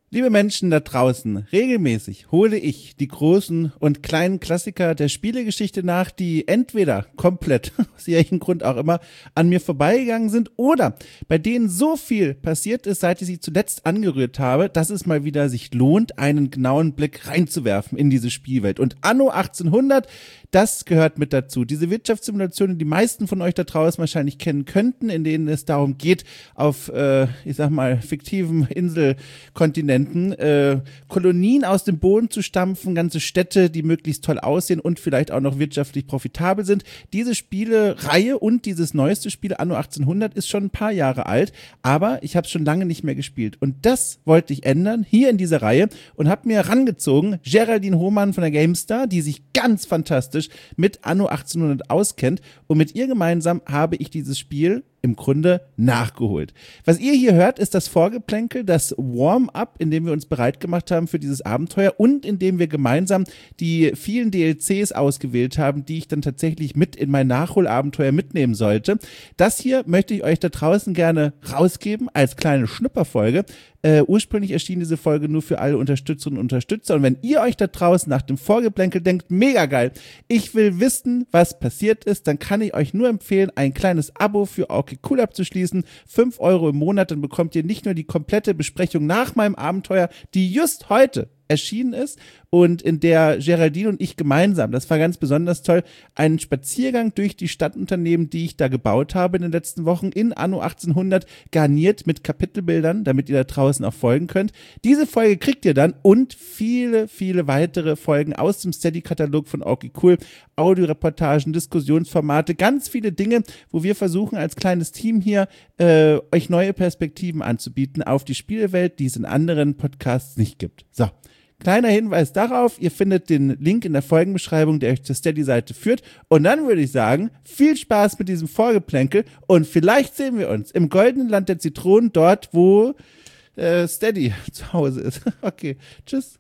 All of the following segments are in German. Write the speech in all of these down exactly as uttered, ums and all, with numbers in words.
Liebe Menschen da draußen, regelmäßig hole ich die großen und kleinen Klassiker der Spielegeschichte nach, die entweder komplett, aus welchem Grund auch immer, an mir vorbeigegangen sind oder bei denen so viel passiert ist, seit ich sie zuletzt angerührt habe, dass es mal wieder sich lohnt, einen genauen Blick reinzuwerfen in diese Spielwelt. Und Anno achtzehnhundert, das gehört mit dazu. Diese Wirtschaftssimulationen, die meisten von euch da draußen wahrscheinlich kennen könnten, in denen es darum geht, auf, äh, ich sag mal, fiktiven Inselkontinenten Äh, Kolonien aus dem Boden zu stampfen, ganze Städte, die möglichst toll aussehen und vielleicht auch noch wirtschaftlich profitabel sind. Diese Spielereihe und dieses neueste Spiel Anno achtzehnhundert ist schon ein paar Jahre alt, aber ich habe es schon lange nicht mehr gespielt. Und das wollte ich ändern, hier in dieser Reihe, und habe mir herangezogen Geraldine Hohmann von der GameStar, die sich ganz fantastisch mit Anno achtzehnhundert auskennt, und mit ihr gemeinsam habe ich dieses Spiel im Grunde nachgeholt. Was ihr hier hört, ist das Vorgeplänkel, das Warm-up, in dem wir uns bereit gemacht haben für dieses Abenteuer und in dem wir gemeinsam die vielen D L Cs ausgewählt haben, die ich dann tatsächlich mit in mein Nachholabenteuer mitnehmen sollte. Das hier möchte ich euch da draußen gerne rausgeben als kleine Schnupperfolge. Äh, ursprünglich erschien diese Folge nur für alle Unterstützerinnen und Unterstützer, und wenn ihr euch da draußen nach dem Vorgeplänkel denkt, mega geil, ich will wissen, was passiert ist, dann kann ich euch nur empfehlen, ein kleines Abo für Okay Cool abzuschließen, fünf Euro im Monat, dann bekommt ihr nicht nur die komplette Besprechung nach meinem Abenteuer, die just heute erschienen ist und in der Geraldine und ich gemeinsam, das war ganz besonders toll, einen Spaziergang durch die Stadtunternehmen, die ich da gebaut habe in den letzten Wochen in Anno achtzehnhundert, garniert mit Kapitelbildern, damit ihr da draußen auch folgen könnt. Diese Folge kriegt ihr dann und viele, viele weitere Folgen aus dem Steady-Katalog von Okay Cool, Audioreportagen, Diskussionsformate, ganz viele Dinge, wo wir versuchen als kleines Team hier äh, euch neue Perspektiven anzubieten auf die Spielewelt, die es in anderen Podcasts nicht gibt. So. Kleiner Hinweis darauf, ihr findet den Link in der Folgenbeschreibung, der euch zur Steady-Seite führt. Und dann würde ich sagen, viel Spaß mit diesem Vorgeplänkel und vielleicht sehen wir uns im goldenen Land der Zitronen, dort wo äh, Steady zu Hause ist. Okay, tschüss.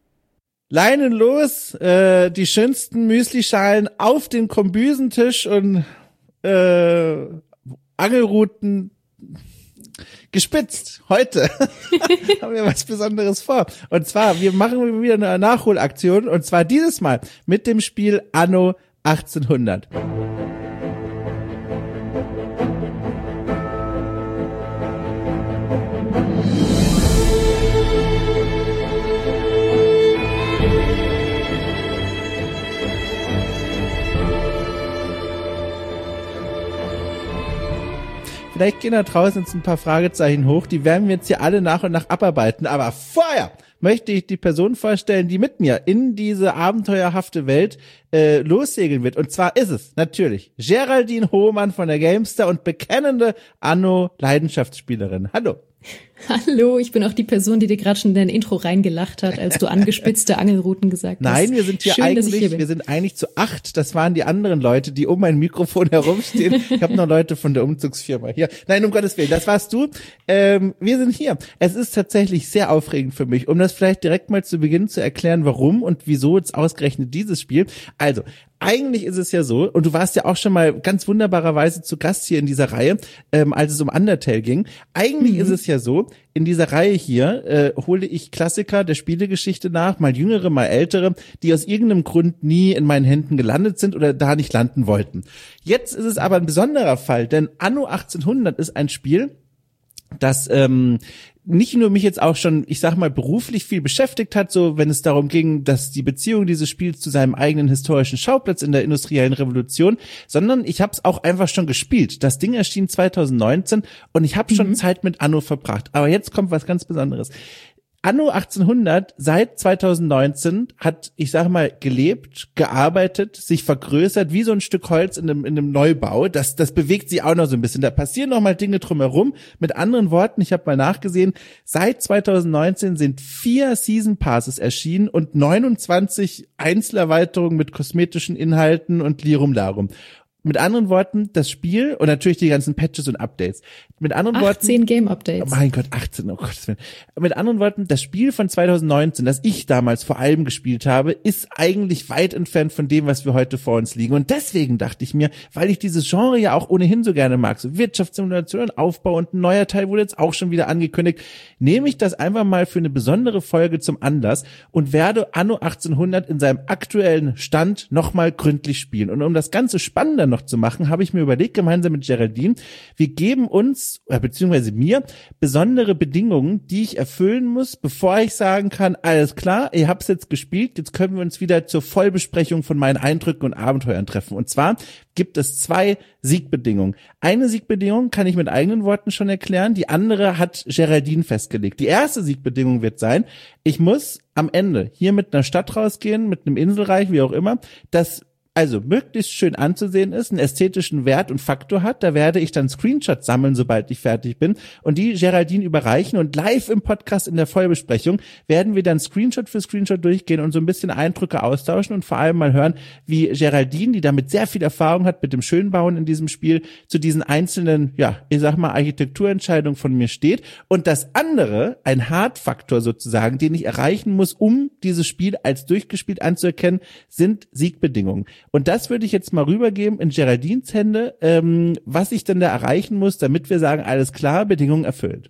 Leinen los, äh, die schönsten Müslischalen auf den Kombüsentisch und äh, Angelruten gespitzt. Heute haben wir was Besonderes vor. Und zwar, wir machen wieder eine Nachholaktion, und zwar dieses Mal mit dem Spiel Anno achtzehnhundert. Vielleicht gehen da draußen jetzt ein paar Fragezeichen hoch, die werden wir jetzt hier alle nach und nach abarbeiten. Aber vorher möchte ich die Person vorstellen, die mit mir in diese abenteuerhafte Welt äh, lossegeln wird. Und zwar ist es natürlich Geraldine Hohmann von der GameStar und bekennende Anno-Leidenschaftsspielerin. Hallo. Hallo, ich bin auch die Person, die dir gerade schon in dein Intro reingelacht hat, als du angespitzte Angelrouten gesagt hast. Nein, wir sind hier Schön, eigentlich, hier wir sind eigentlich zu acht. Das waren die anderen Leute, die um mein Mikrofon herumstehen. Ich habe noch Leute von der Umzugsfirma hier. Nein, um Gottes Willen, das warst du. Ähm, wir sind hier. Es ist tatsächlich sehr aufregend für mich, um das vielleicht direkt mal zu Beginn zu erklären, warum und wieso jetzt ausgerechnet dieses Spiel. Also, eigentlich ist es ja so, und du warst ja auch schon mal ganz wunderbarerweise zu Gast hier in dieser Reihe, ähm, als es um Undertale ging. Eigentlich mhm. ist es ja so, in dieser Reihe hier äh, hole ich Klassiker der Spielegeschichte nach, mal jüngere, mal ältere, die aus irgendeinem Grund nie in meinen Händen gelandet sind oder da nicht landen wollten. Jetzt ist es aber ein besonderer Fall, denn Anno achtzehnhundert ist ein Spiel, das ähm, nicht nur mich jetzt auch schon, ich sag mal, beruflich viel beschäftigt hat, so wenn es darum ging, dass die Beziehung dieses Spiels zu seinem eigenen historischen Schauplatz in der industriellen Revolution, sondern ich habe es auch einfach schon gespielt. Das Ding erschien zwanzig neunzehn und ich habe schon mhm. Zeit mit Anno verbracht. Aber jetzt kommt was ganz Besonderes. Anno achtzehnhundert seit zwanzig neunzehn hat, ich sage mal, gelebt, gearbeitet, sich vergrößert, wie so ein Stück Holz in einem, in einem Neubau. Das, das bewegt sich auch noch so ein bisschen. Da passieren noch mal Dinge drumherum. Mit anderen Worten, ich habe mal nachgesehen, seit zwanzig neunzehn sind vier Season Passes erschienen und neunundzwanzig Einzelerweiterungen mit kosmetischen Inhalten und Lirum Larum. Mit anderen Worten, das Spiel und natürlich die ganzen Patches und Updates. Mit anderen achtzehn Worten. achtzehn Game-Updates. Oh mein Gott, achtzehn, oh Gottes Willen. Mit anderen Worten, das Spiel von zwanzig neunzehn, das ich damals vor allem gespielt habe, ist eigentlich weit entfernt von dem, was wir heute vor uns liegen. Und deswegen dachte ich mir, weil ich dieses Genre ja auch ohnehin so gerne mag, so Wirtschaftssimulation und Aufbau und ein neuer Teil wurde jetzt auch schon wieder angekündigt, nehme ich das einfach mal für eine besondere Folge zum Anlass und werde Anno achtzehnhundert in seinem aktuellen Stand nochmal gründlich spielen. Und um das Ganze spannender noch zu machen, habe ich mir überlegt, gemeinsam mit Geraldine, wir geben uns, äh, beziehungsweise mir, besondere Bedingungen, die ich erfüllen muss, bevor ich sagen kann, alles klar, ihr habt's jetzt gespielt, jetzt können wir uns wieder zur Vollbesprechung von meinen Eindrücken und Abenteuern treffen. Und zwar gibt es zwei Siegbedingungen. Eine Siegbedingung kann ich mit eigenen Worten schon erklären, die andere hat Geraldine festgelegt. Die erste Siegbedingung wird sein, ich muss am Ende hier mit einer Stadt rausgehen, mit einem Inselreich, wie auch immer, das also möglichst schön anzusehen ist, einen ästhetischen Wert und Faktor hat. Da werde ich dann Screenshots sammeln, sobald ich fertig bin und die Geraldine überreichen und live im Podcast in der Vollbesprechung werden wir dann Screenshot für Screenshot durchgehen und so ein bisschen Eindrücke austauschen und vor allem mal hören, wie Geraldine, die damit sehr viel Erfahrung hat mit dem Schönbauen in diesem Spiel, zu diesen einzelnen, ja, ich sag mal Architekturentscheidungen von mir steht. Und das andere, ein Hard-Faktor sozusagen, den ich erreichen muss, um dieses Spiel als durchgespielt anzuerkennen, sind Siegbedingungen. Und das würde ich jetzt mal rübergeben in Geraldines Hände, ähm, was ich denn da erreichen muss, damit wir sagen, alles klar, Bedingungen erfüllt.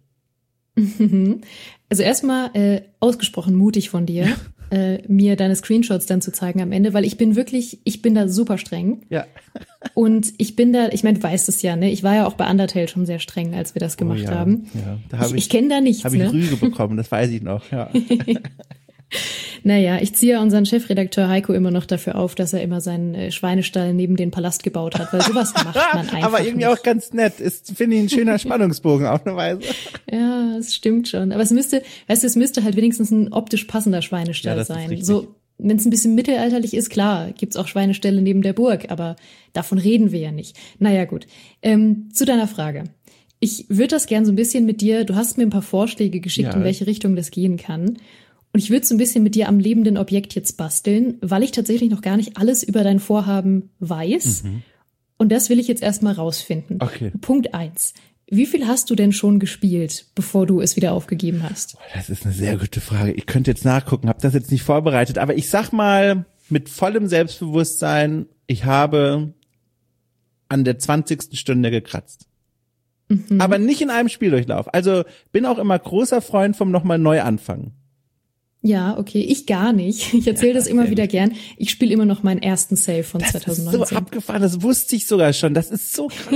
Also erstmal äh, ausgesprochen mutig von dir, äh, mir deine Screenshots dann zu zeigen am Ende, weil ich bin wirklich, ich bin da super streng. Ja. Und ich bin da, ich meine, du weißt es ja, ne? Ich war ja auch bei Undertale schon sehr streng, als wir das gemacht oh ja, haben. Ja, da hab ich ich, ich kenne da nichts, Habe ich ne? Rüge bekommen, das weiß ich noch, ja. Naja, ich ziehe unseren Chefredakteur Heiko immer noch dafür auf, dass er immer seinen äh, Schweinestall neben den Palast gebaut hat, weil sowas macht man einfach Aber irgendwie nicht. auch ganz nett. Ist, finde ich, ein schöner Spannungsbogen auf eine Weise. Ja, es stimmt schon. Aber es müsste, weißt du, es müsste halt wenigstens ein optisch passender Schweinestall Ja, das ist sein. richtig. So, wenn es ein bisschen mittelalterlich ist, klar, gibt's auch Schweineställe neben der Burg, aber davon reden wir ja nicht. Naja, gut. Ähm, zu deiner Frage. Ich würde das gern so ein bisschen mit dir, du hast mir ein paar Vorschläge geschickt, Ja. in welche Richtung das gehen kann. Und ich würde so ein bisschen mit dir am lebenden Objekt jetzt basteln, weil ich tatsächlich noch gar nicht alles über dein Vorhaben weiß. Mhm. Und das will ich jetzt erstmal rausfinden. Okay. Punkt eins. Wie viel hast du denn schon gespielt, bevor du es wieder aufgegeben hast? Das ist eine sehr gute Frage. Ich könnte jetzt nachgucken, habe das jetzt nicht vorbereitet, aber ich sag mal mit vollem Selbstbewusstsein, ich habe an der zwanzigsten Stunde gekratzt. Mhm. Aber nicht in einem Spieldurchlauf. Also bin auch immer großer Freund vom nochmal neu anfangen. Ja, okay, ich gar nicht. Ich erzähle Ja, das immer sehr wieder gut. gern. Ich spiele immer noch meinen ersten Save von Das ist zwanzig so neunzehn. abgefahren, das wusste ich sogar schon. Das ist so krass.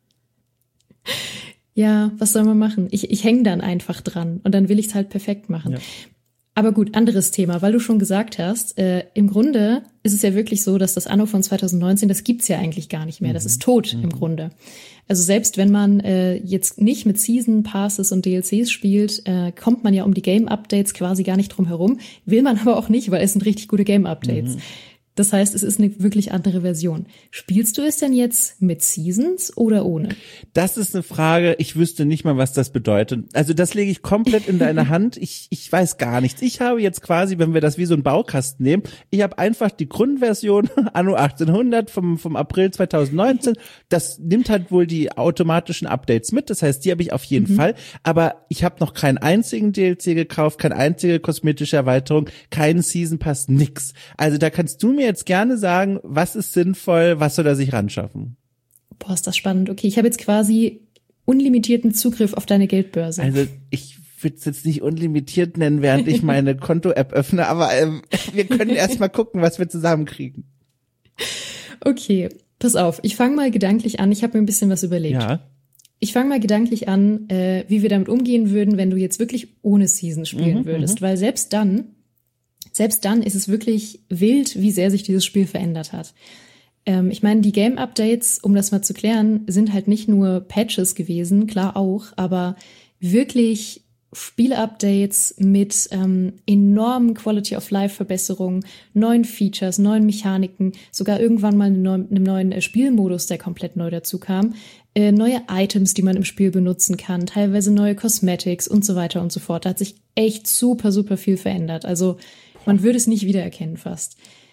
Ja, was soll man machen? Ich, ich hänge dann einfach dran und dann will ich es halt perfekt machen. Ja. Aber gut, anderes Thema, weil du schon gesagt hast, äh, im Grunde ist es ja wirklich so, dass das Anno von zwanzig neunzehn, das gibt's ja eigentlich gar nicht mehr. Das ist tot im Grunde. Also selbst wenn man äh, jetzt nicht mit Season Passes und D L Cs spielt, äh, kommt man ja um die Game Updates quasi gar nicht drum herum. Will man aber auch nicht, weil es sind richtig gute Game Updates. Mhm. Das heißt, es ist eine wirklich andere Version. Spielst du es denn jetzt mit Seasons oder ohne? Das ist eine Frage, ich wüsste nicht mal, was das bedeutet. Also das lege ich komplett in deine Hand. Ich, ich weiß gar nichts. Ich habe jetzt quasi, wenn wir das wie so ein Baukasten nehmen, ich habe einfach die Grundversion Anno achtzehnhundert vom, vom April zwanzig neunzehn. Das nimmt halt wohl die automatischen Updates mit. Das heißt, die habe ich auf jeden Mhm. Fall. Aber ich habe noch keinen einzigen D L C gekauft, keine einzige kosmetische Erweiterung, keinen Season Pass, nix. Also da kannst du mir jetzt gerne sagen, was ist sinnvoll, was soll er sich ranschaffen? Boah, ist das spannend. Okay, ich habe jetzt quasi unlimitierten Zugriff auf deine Geldbörse. Also ich würde es jetzt nicht unlimitiert nennen, während ich meine Konto-App öffne, aber ähm, wir können erst mal gucken, was wir zusammenkriegen. Okay, pass auf, ich fange mal gedanklich an. Ich habe mir ein bisschen was überlegt. Ja. Ich fange mal gedanklich an, äh, wie wir damit umgehen würden, wenn du jetzt wirklich ohne Season spielen Mhm, würdest. Weil selbst dann, selbst dann ist es wirklich wild, wie sehr sich dieses Spiel verändert hat. Ähm, ich meine, die Game-Updates, um das mal zu klären, sind halt nicht nur Patches gewesen, klar auch, aber wirklich Spiele-Updates mit ähm, enormen Quality-of-Life-Verbesserungen, neuen Features, neuen Mechaniken, sogar irgendwann mal einem neuen, einem neuen äh, Spielmodus, der komplett neu dazu kam, äh, neue Items, die man im Spiel benutzen kann, teilweise neue Cosmetics und so weiter und so fort. Da hat sich echt super, super viel verändert. Also man würde es nicht wiedererkennen fast.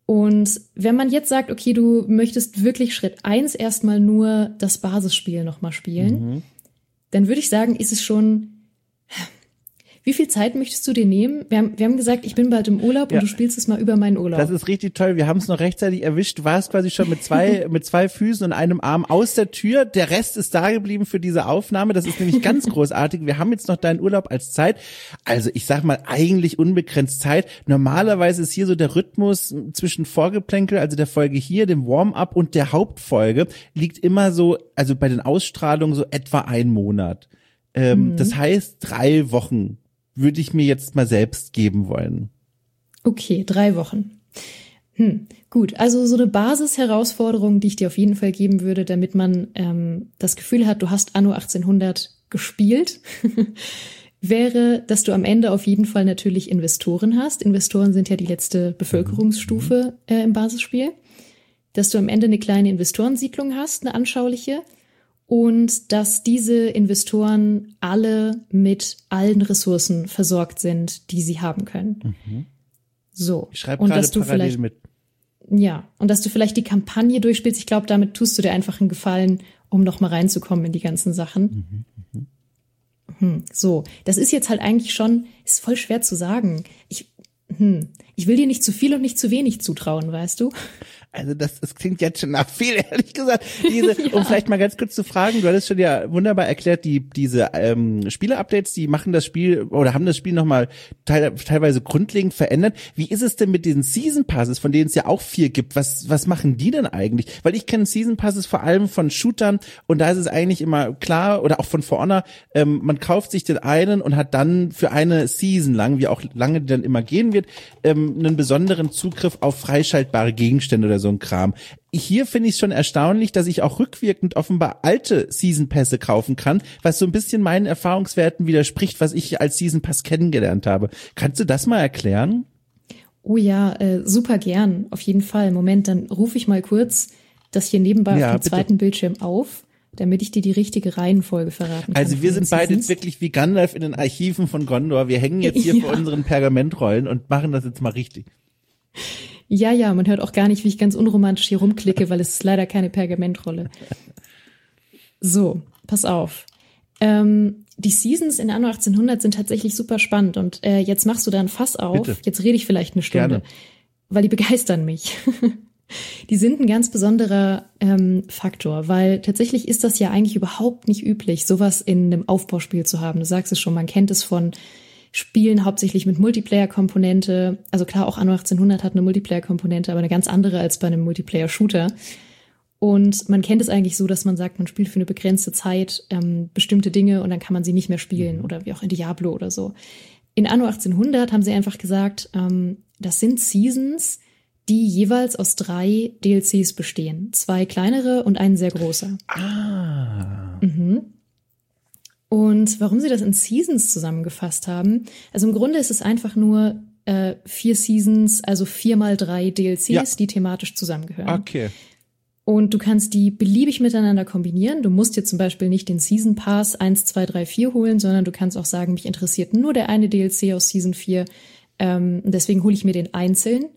Und wenn man jetzt sagt, okay, du möchtest wirklich Schritt eins erstmal nur das Basisspiel nochmal spielen, mhm. dann würde ich sagen, ist es schon, wie viel Zeit möchtest du dir nehmen? Wir haben, wir haben gesagt, ich bin bald im Urlaub ja. und du spielst es mal über meinen Urlaub. Das ist richtig toll. Wir haben es noch rechtzeitig erwischt. Du warst quasi schon mit zwei, mit zwei Füßen und einem Arm aus der Tür. Der Rest ist da geblieben für diese Aufnahme. Das ist nämlich ganz großartig. Wir haben jetzt noch deinen Urlaub als Zeit. Also ich sag mal, eigentlich unbegrenzt Zeit. Normalerweise ist hier so der Rhythmus zwischen Vorgeplänkel, also der Folge hier, dem Warm-up und der Hauptfolge, liegt immer so, also bei den Ausstrahlungen so etwa ein Monat. Ähm, mhm. Das heißt, drei Wochen würde ich mir jetzt mal selbst geben wollen. Okay, drei Wochen. Hm, gut, also so eine Basisherausforderung, die ich dir auf jeden Fall geben würde, damit man ähm, das Gefühl hat, du hast Anno achtzehnhundert gespielt, wäre, dass du am Ende auf jeden Fall natürlich Investoren hast. Investoren sind ja die letzte Bevölkerungsstufe äh, im Basisspiel. Dass du am Ende eine kleine Investorensiedlung hast, eine anschauliche. Und dass diese Investoren alle mit allen Ressourcen versorgt sind, die sie haben können. Mhm. So. Ich schreibe gerade parallel mit. Ja, und dass du vielleicht die Kampagne durchspielst. Ich glaube, damit tust du dir einfach einen Gefallen, um noch mal reinzukommen in die ganzen Sachen. Mhm. Mhm. Hm, so, das ist jetzt halt eigentlich schon, ist voll schwer zu sagen. Ich, hm, ich will dir nicht zu viel und nicht zu wenig zutrauen, weißt du? Also das, das klingt jetzt schon nach viel, ehrlich gesagt. Diese, ja. Um vielleicht mal ganz kurz zu fragen, du hattest schon ja wunderbar erklärt, die diese ähm, Spiele-Updates, die machen das Spiel oder haben das Spiel nochmal teil, teilweise grundlegend verändert. Wie ist es denn mit diesen Season Passes, von denen es ja auch vier gibt? Was was machen die denn eigentlich? Weil ich kenne Season Passes vor allem von Shootern und da ist es eigentlich immer klar, oder auch von For Honor, ähm, man kauft sich den einen und hat dann für eine Season lang, wie auch lange die dann immer gehen wird, ähm, einen besonderen Zugriff auf freischaltbare Gegenstände oder so ein Kram. Hier finde ich es schon erstaunlich, dass ich auch rückwirkend offenbar alte Season Pässe kaufen kann, was so ein bisschen meinen Erfahrungswerten widerspricht, was ich als Season Pass kennengelernt habe. Kannst du das mal erklären? Oh ja, äh, super gern, auf jeden Fall. Moment, dann rufe ich mal kurz das hier nebenbei ja, auf dem bitte. zweiten Bildschirm auf, damit ich dir die richtige Reihenfolge verraten kann. Also wir sind beide jetzt wirklich wie Gandalf in den Archiven von Gondor. Wir hängen jetzt hier ja. vor unseren Pergamentrollen und machen das jetzt mal richtig. Ja, ja, man hört auch gar nicht, wie ich ganz unromantisch hier rumklicke, weil es ist leider keine Pergamentrolle. So, pass auf. Ähm, die Seasons in Anno achtzehnhundert sind tatsächlich super spannend und äh, jetzt machst du da ein Fass auf. Bitte. Jetzt rede ich vielleicht eine Stunde, Gerne. Weil die begeistern mich. Die sind ein ganz besonderer ähm, Faktor, weil tatsächlich ist das ja eigentlich überhaupt nicht üblich, sowas in einem Aufbauspiel zu haben. Du sagst es schon, man kennt es von Spielen hauptsächlich mit Multiplayer-Komponente. Also klar, auch Anno achtzehnhundert hat eine Multiplayer-Komponente, aber eine ganz andere als bei einem Multiplayer-Shooter. Und man kennt es eigentlich so, dass man sagt, man spielt für eine begrenzte Zeit ähm, bestimmte Dinge und dann kann man sie nicht mehr spielen oder wie auch in Diablo oder so. In Anno achtzehnhundert haben sie einfach gesagt, ähm, das sind Seasons, die jeweils aus drei D L Cs bestehen. Zwei kleinere und einen sehr großer. Ah. Mhm. Und warum sie das in Seasons zusammengefasst haben, also im Grunde ist es einfach nur äh, vier Seasons, also vier mal drei D L Cs, ja. die thematisch zusammengehören. Okay. Und du kannst die beliebig miteinander kombinieren. Du musst dir zum Beispiel nicht den Season Pass eins, zwei, drei, vier holen, sondern du kannst auch sagen, mich interessiert nur der eine D L C aus Season vier. Ähm, deswegen hole ich mir den einzeln.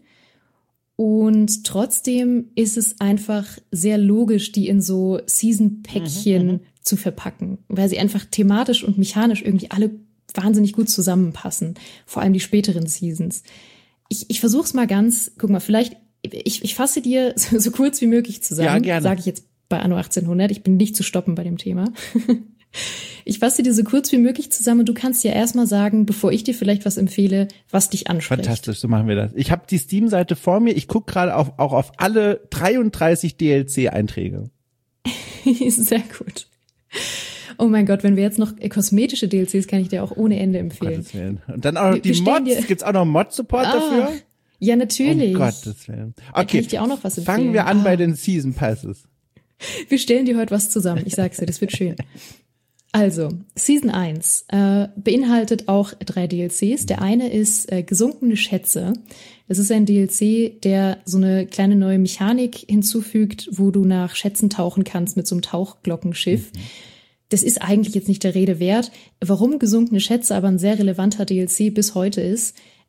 Und trotzdem ist es einfach sehr logisch, die in so Season-Päckchen mhm, zu verpacken, weil sie einfach thematisch und mechanisch irgendwie alle wahnsinnig gut zusammenpassen. Vor allem die späteren Seasons. Ich, ich versuch's mal ganz, guck mal, vielleicht, ich, ich fasse dir so, so kurz wie möglich zusammen. Ja, gerne. Sage ich jetzt bei Anno achtzehnhundert. Ich bin nicht zu stoppen bei dem Thema. Ich fasse dir so kurz wie möglich zusammen und du kannst dir erstmal sagen, bevor ich dir vielleicht was empfehle, was dich anspricht. Fantastisch, so machen wir das. Ich habe die Steam-Seite vor mir. Ich gucke gerade auf, auch auf alle dreiunddreißig D L C-Einträge. Sehr gut. Oh mein Gott, wenn wir jetzt noch kosmetische D L Cs, kann ich dir auch ohne Ende empfehlen. Gottes Willen. Und dann auch noch die Mods. Gibt's auch noch Mod-Support ah, dafür? Ja, natürlich. Um Gottes Willen. Okay, da kann ich dir auch noch was empfehlen. Fangen wir an ah. bei den Season Passes. Wir stellen dir heute was zusammen. Ich sag's dir, das wird schön. Also, Season eins äh, beinhaltet auch drei D L Cs. Der eine ist äh, gesunkene Schätze. Das ist ein D L C, der so eine kleine neue Mechanik hinzufügt, wo du nach Schätzen tauchen kannst mit so einem Tauchglockenschiff. Mhm. Das ist eigentlich jetzt nicht der Rede wert. Warum gesunkene Schätze aber ein sehr relevanter D L C bis heute ist,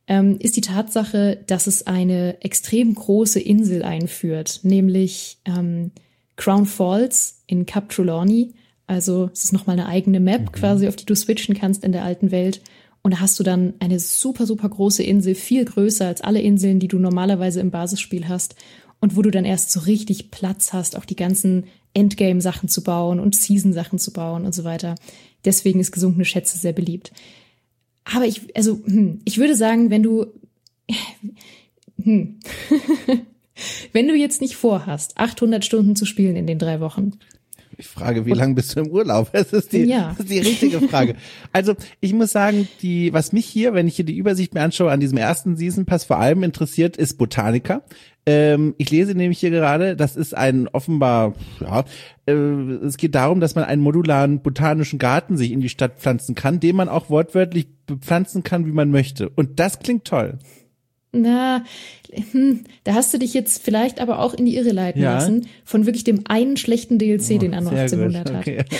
ähm, ist die Tatsache, dass es eine extrem große Insel einführt, nämlich ähm, Crown Falls in Cap Trelawney. Also es ist nochmal eine eigene Map mhm. quasi, auf die du switchen kannst in der alten Welt. Und da hast du dann eine super, super große Insel, viel größer als alle Inseln, die du normalerweise im Basisspiel hast. Und wo du dann erst so richtig Platz hast, auch die ganzen Endgame-Sachen zu bauen und Season-Sachen zu bauen und so weiter. Deswegen ist gesunkene Schätze sehr beliebt. Aber ich, also, hm, ich würde sagen, wenn du, hm, wenn du jetzt nicht vorhast, achthundert Stunden zu spielen in den drei Wochen. Ich frage, wie lange bist du im Urlaub? Das ist die, ja. das ist die richtige Frage. Also, ich muss sagen, die, was mich hier, wenn ich hier die Übersicht mir anschaue, an diesem ersten Season Pass vor allem interessiert, ist Botanica. Ähm, ich lese nämlich hier gerade, das ist ein offenbar, ja, äh, es geht darum, dass man einen modularen botanischen Garten sich in die Stadt pflanzen kann, den man auch wortwörtlich bepflanzen kann, wie man möchte. Und das klingt toll. Na, hm, da hast du dich jetzt vielleicht aber auch in die Irre leiten ja. lassen von wirklich dem einen schlechten D L C, oh, den Anno achtzehnhundert hat. Okay.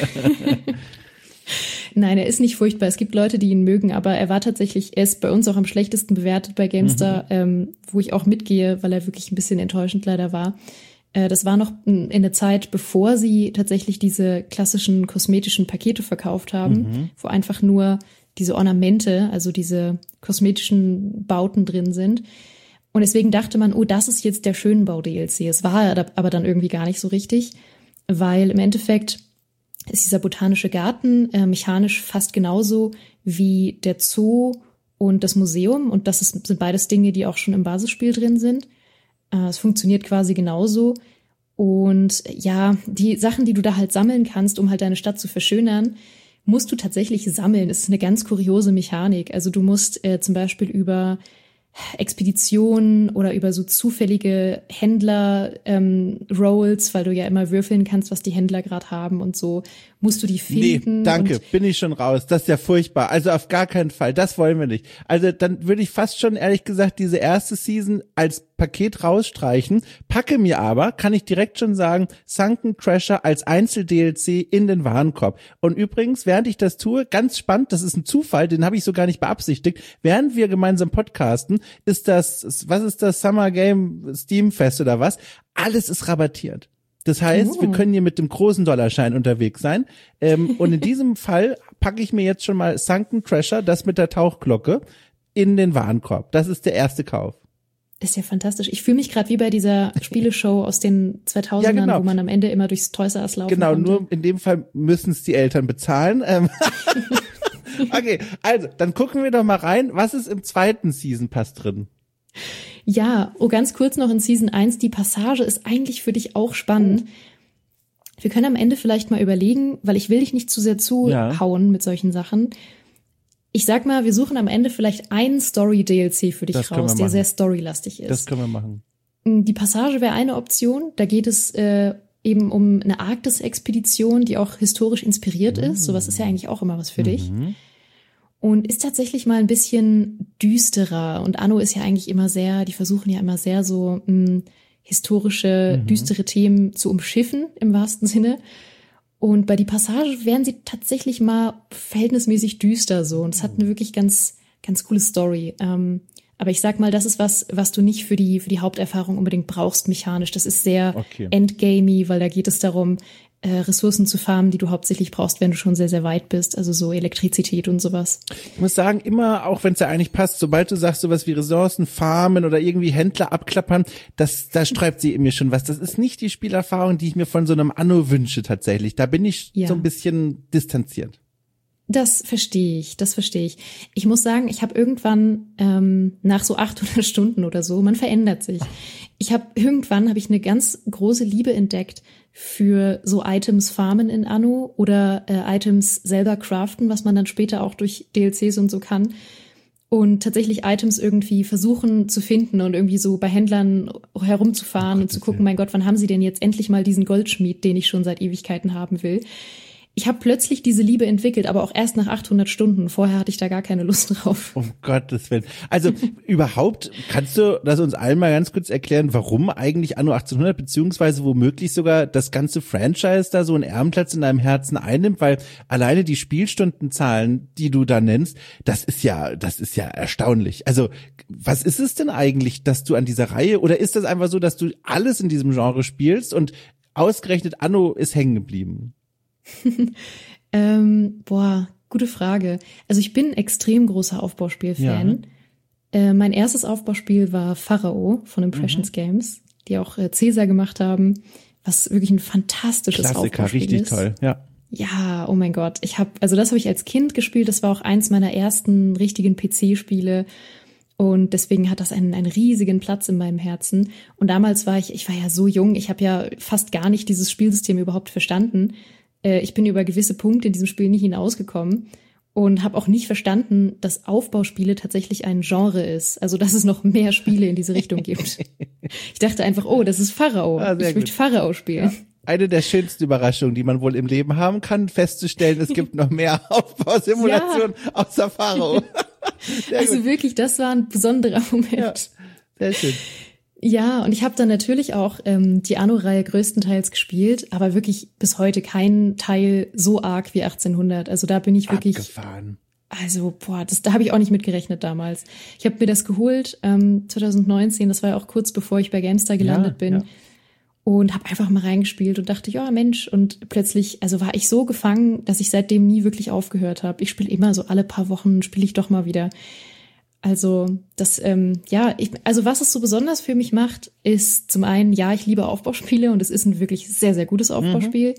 Nein, er ist nicht furchtbar. Es gibt Leute, die ihn mögen, aber er war tatsächlich, er ist bei uns auch am schlechtesten bewertet bei GameStar, mhm. ähm, wo ich auch mitgehe, weil er wirklich ein bisschen enttäuschend leider war. Äh, das war noch in der Zeit, bevor sie tatsächlich diese klassischen kosmetischen Pakete verkauft haben, mhm. wo einfach nur diese Ornamente, also diese kosmetischen Bauten drin sind. Und deswegen dachte man, oh, das ist jetzt der Schönbau-D L C. Es war aber dann irgendwie gar nicht so richtig, weil im Endeffekt ist dieser botanische Garten äh, mechanisch fast genauso wie der Zoo und das Museum. Und das ist, sind beides Dinge, die auch schon im Basisspiel drin sind. Äh, es funktioniert quasi genauso. Und ja, die Sachen, die du da halt sammeln kannst, um halt deine Stadt zu verschönern, musst du tatsächlich sammeln. Das ist eine ganz kuriose Mechanik. Also du musst äh, zum Beispiel über Expeditionen oder über so zufällige Händler-Rolls, ähm, weil du ja immer würfeln kannst, was die Händler gerade haben und so, musst du die finden. Nee, danke, bin ich schon raus. Das ist ja furchtbar. Also auf gar keinen Fall, das wollen wir nicht. Also dann würde ich fast schon, ehrlich gesagt, diese erste Season als Paket rausstreichen, packe mir aber, kann ich direkt schon sagen, Sunken Crasher als Einzel-D L C in den Warenkorb. Und übrigens, während ich das tue, ganz spannend, das ist ein Zufall, den habe ich so gar nicht beabsichtigt, während wir gemeinsam podcasten, ist das, was ist das, Summer Game Steam Fest oder was? Alles ist rabattiert. Das heißt, oh. wir können hier mit dem großen Dollarschein unterwegs sein. Ähm, und in diesem Fall packe ich mir jetzt schon mal Sunken Crasher, das mit der Tauchglocke, in den Warenkorb. Das ist der erste Kauf. Ist ja fantastisch. Ich fühle mich gerade wie bei dieser Spieleshow aus den zweitausendern, ja, genau. wo man am Ende immer durchs Toys R Us laufen Genau, konnte. Nur in dem Fall müssen es die Eltern bezahlen. Ähm okay, also, dann gucken wir doch mal rein. Was ist im zweiten Season Pass drin? Ja, oh, ganz kurz noch in Season eins. Die Passage ist eigentlich für dich auch spannend. Wir können am Ende vielleicht mal überlegen, weil ich will dich nicht zu sehr zuhauen ja. mit solchen Sachen. Ich sag mal, wir suchen am Ende vielleicht einen Story-D L C für dich das raus, der sehr storylastig ist. Das können wir machen. Die Passage wäre eine Option. Da geht es äh, eben um eine Arktis-Expedition, die auch historisch inspiriert mhm. ist. Sowas ist ja eigentlich auch immer was für mhm. dich. Und ist tatsächlich mal ein bisschen düsterer. Und Anno ist ja eigentlich immer sehr, die versuchen ja immer sehr so mh, historische, mhm. düstere Themen zu umschiffen, im wahrsten Sinne. Und bei die Passage wären sie tatsächlich mal verhältnismäßig düster so. Und es hat eine wirklich ganz, ganz coole Story. Ähm, aber ich sag mal, das ist was, was du nicht für die, für die Haupterfahrung unbedingt brauchst mechanisch. Das ist sehr okay. endgamey, weil da geht es darum, äh, Ressourcen zu farmen, die du hauptsächlich brauchst, wenn du schon sehr, sehr weit bist. Also so Elektrizität und sowas. Ich muss sagen, immer, auch wenn es ja eigentlich passt, sobald du sagst sowas wie Ressourcen farmen oder irgendwie Händler abklappern, das, da sträubt sie in mir schon was. Das ist nicht die Spielerfahrung, die ich mir von so einem Anno wünsche tatsächlich. Da bin ich ja. so ein bisschen distanziert. Das verstehe ich, das verstehe ich. Ich muss sagen, ich habe irgendwann ähm, nach so achthundert Stunden oder so, man verändert sich. Ich habe irgendwann habe ich eine ganz große Liebe entdeckt für so Items farmen in Anno oder äh, Items selber craften, was man dann später auch durch D L Cs und so kann. Und tatsächlich Items irgendwie versuchen zu finden und irgendwie so bei Händlern herumzufahren oh Gott, und zu gucken, mein Gott, wann haben sie denn jetzt endlich mal diesen Goldschmied, den ich schon seit Ewigkeiten haben will. ich habe plötzlich diese Liebe entwickelt, aber auch erst nach achthundert Stunden. Vorher hatte ich da gar keine Lust drauf. Um Gottes Willen. Also überhaupt, kannst du das uns allen mal ganz kurz erklären, warum eigentlich Anno achtzehnhundert, beziehungsweise womöglich sogar das ganze Franchise da so einen Ehrenplatz in deinem Herzen einnimmt? Weil alleine die Spielstundenzahlen, die du da nennst, das ist ja, das ist ja erstaunlich. Also was ist es denn eigentlich, dass du an dieser Reihe, oder ist das einfach so, dass du alles in diesem Genre spielst und ausgerechnet Anno ist hängen geblieben? ähm, boah, gute Frage. Also ich bin extrem großer Aufbauspiel-Fan. Ja. Äh, mein erstes Aufbauspiel war Pharao von Impressions mhm. Games, die auch äh, Caesar gemacht haben, was wirklich ein fantastisches Klassiker, Aufbauspiel richtig ist. Toll, ja. Ja, oh mein Gott. Ich habe, also das habe ich als Kind gespielt. Das war auch eins meiner ersten richtigen P C-Spiele. Und deswegen hat das einen, einen riesigen Platz in meinem Herzen. Und damals war ich, ich war ja so jung, ich habe ja fast gar nicht dieses Spielsystem überhaupt verstanden. Ich bin über gewisse Punkte in diesem Spiel nicht hinausgekommen und habe auch nicht verstanden, dass Aufbauspiele tatsächlich ein Genre ist. Also, dass es noch mehr Spiele in diese Richtung gibt. Ich dachte einfach, oh, das ist Pharao. Ah, ich möchte Pharao spielen. Ja. Eine der schönsten Überraschungen, die man wohl im Leben haben kann, festzustellen, es gibt noch mehr Aufbausimulationen ja. außer Pharao. Also gut. Wirklich, das war ein besonderer Moment. Ja, sehr schön. Ja, und ich habe dann natürlich auch ähm, die Anno-Reihe größtenteils gespielt, aber wirklich bis heute kein Teil so arg wie achtzehnhundert. Also da bin ich wirklich abgefahren. Also, boah, das, da habe ich auch nicht mit gerechnet damals. Ich habe mir das geholt ähm, zwanzig neunzehn, das war ja auch kurz bevor ich bei GameStar gelandet ja, bin. Ja. Und habe einfach mal reingespielt und dachte, ja Mensch, und plötzlich, also war ich so gefangen, dass ich seitdem nie wirklich aufgehört habe. Ich spiele immer so alle paar Wochen, spiele ich doch mal wieder. Also das, ähm, ja, ich, also was es so besonders für mich macht, ist zum einen, ja, ich liebe Aufbauspiele und es ist ein wirklich sehr, sehr gutes Aufbauspiel. Mhm.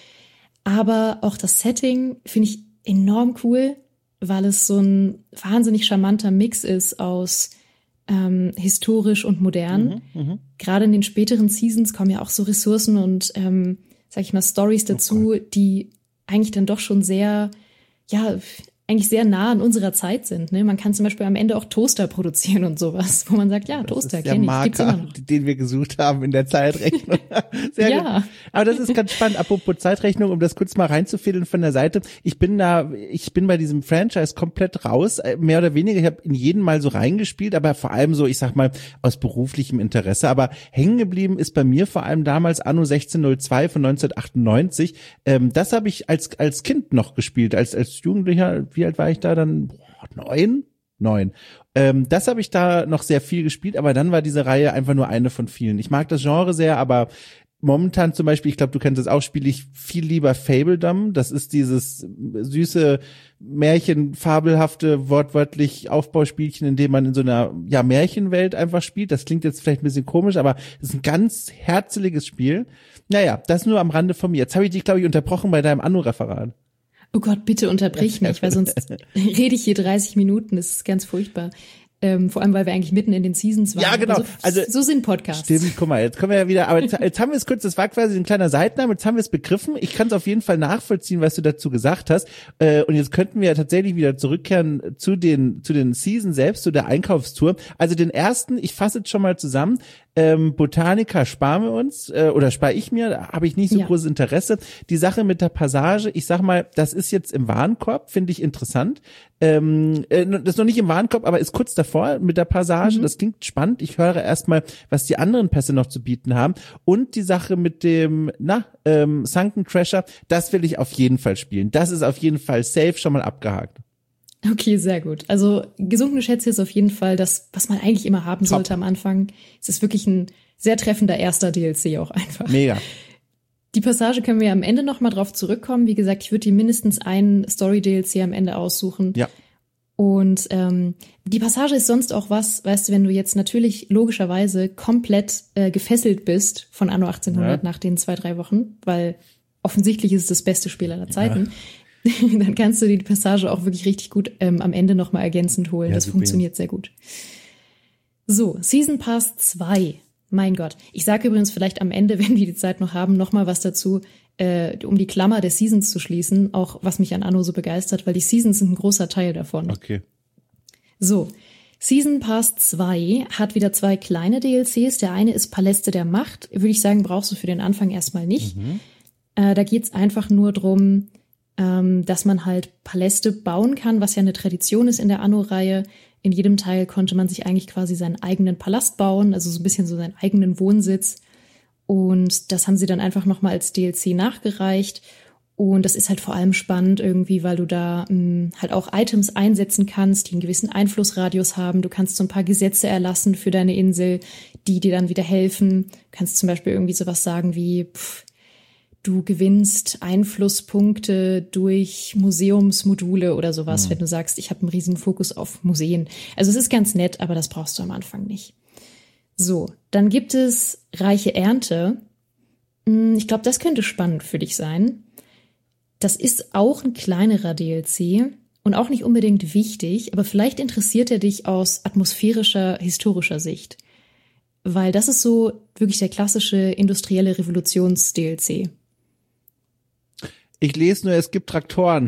Aber auch das Setting finde ich enorm cool, weil es so ein wahnsinnig charmanter Mix ist aus ähm, historisch und modern. Mhm, mh. Gerade in den späteren Seasons kommen ja auch so Ressourcen und, ähm, sag ich mal, Storys dazu, okay. die eigentlich dann doch schon sehr, ja, eigentlich sehr nah an unserer Zeit sind. Ne? Man kann zum Beispiel am Ende auch Toaster produzieren und sowas, wo man sagt, ja, das Toaster kenne ich, gibt's immer noch. Den wir gesucht haben in der Zeitrechnung. Sehr ja. gut. Aber das ist ganz spannend. Apropos Zeitrechnung, um das kurz mal reinzufädeln von der Seite. Ich bin da, ich bin bei diesem Franchise komplett raus, mehr oder weniger. Ich habe in jeden Mal so reingespielt, aber vor allem so, ich sag mal, aus beruflichem Interesse. Aber hängen geblieben ist bei mir vor allem damals Anno sechzehn null zwei von neunzehnhundertachtundneunzig. Ähm, das habe ich als als Kind noch gespielt, als als Jugendlicher. Wie alt war ich da dann? Boah, neun? Neun. Ähm, das habe ich da noch sehr viel gespielt, aber dann war diese Reihe einfach nur eine von vielen. Ich mag das Genre sehr, aber momentan zum Beispiel, ich glaube, du kennst das auch, spiele ich viel lieber Fabledom. Das ist dieses süße, märchenfabelhafte, wortwörtlich Aufbauspielchen, in dem man in so einer ja Märchenwelt einfach spielt. Das klingt jetzt vielleicht ein bisschen komisch, aber es ist ein ganz herzliches Spiel. Naja, das nur am Rande von mir. Jetzt habe ich dich, glaube ich, unterbrochen bei deinem Anno-Referat. Oh Gott, bitte unterbrich mich, weil sonst rede ich hier dreißig Minuten. Das ist ganz furchtbar. Ähm, vor allem, weil wir eigentlich mitten in den Seasons waren. Ja, genau. So, also so sind Podcasts. Stimmt, guck mal, jetzt kommen wir ja wieder, aber jetzt, jetzt haben wir es kurz, das war quasi ein kleiner Seitname, jetzt haben wir es begriffen. Ich kann es auf jeden Fall nachvollziehen, was du dazu gesagt hast. Äh, und jetzt könnten wir ja tatsächlich wieder zurückkehren zu den zu den Seasons selbst, zu der Einkaufstour. Also den ersten, ich fasse jetzt schon mal zusammen, ähm, Botanica sparen wir uns, äh, oder spare ich mir, da habe ich nicht so ja. großes Interesse. Die Sache mit der Passage, ich sag mal, das ist jetzt im Warenkorb, finde ich interessant. Ähm, äh, das ist noch nicht im Warenkorb, aber ist kurz davor mit der Passage. Mhm. Das klingt spannend. Ich höre erstmal, was die anderen Pässe noch zu bieten haben. Und die Sache mit dem, na, ähm, Sunken Treasure, das will ich auf jeden Fall spielen. Das ist auf jeden Fall safe schon mal abgehakt. Okay, sehr gut. Also gesunkene Schätze ist auf jeden Fall das, was man eigentlich immer haben sollte Top. Am Anfang. Es ist wirklich ein sehr treffender erster D L C auch einfach. Mega. Die Passage können wir am Ende noch mal drauf zurückkommen. Wie gesagt, ich würde dir mindestens einen Story-D L C am Ende aussuchen. Ja. Und ähm, die Passage ist sonst auch was, weißt du, wenn du jetzt natürlich logischerweise komplett äh, gefesselt bist von Anno achtzehnhundert ja. nach den zwei, drei Wochen, weil offensichtlich ist es das beste Spiel aller Zeiten, ja. dann kannst du die Passage auch wirklich richtig gut ähm, am Ende noch mal ergänzend holen. Ja, das super. Funktioniert sehr gut. So, Season Pass zwei. Mein Gott. Ich sage übrigens vielleicht am Ende, wenn wir die Zeit noch haben, noch mal was dazu, äh, um die Klammer der Seasons zu schließen, auch was mich an Anno so begeistert, weil die Seasons sind ein großer Teil davon. Okay. So, Season Pass zwei hat wieder zwei kleine D L Cs. Der eine ist Paläste der Macht. Würde ich sagen, brauchst du für den Anfang erstmal nicht. Mhm. Äh, da geht's einfach nur drum, ähm, dass man halt Paläste bauen kann, was ja eine Tradition ist in der Anno-Reihe. In jedem Teil konnte man sich eigentlich quasi seinen eigenen Palast bauen, also so ein bisschen so seinen eigenen Wohnsitz. Und das haben sie dann einfach nochmal als D L C nachgereicht. Und das ist halt vor allem spannend irgendwie, weil du da mh, halt auch Items einsetzen kannst, die einen gewissen Einflussradius haben. Du kannst so ein paar Gesetze erlassen für deine Insel, die dir dann wieder helfen. Du kannst zum Beispiel irgendwie sowas sagen wie, pff, du gewinnst Einflusspunkte durch Museumsmodule oder sowas, mhm. wenn du sagst, ich habe einen riesen Fokus auf Museen. Also es ist ganz nett, aber das brauchst du am Anfang nicht. So, dann gibt es Reiche Ernte. Ich glaube, das könnte spannend für dich sein. Das ist auch ein kleinerer D L C und auch nicht unbedingt wichtig, aber vielleicht interessiert er dich aus atmosphärischer, historischer Sicht. Weil das ist so wirklich der klassische industrielle Revolutions-D L C. Ich lese nur, es gibt Traktoren.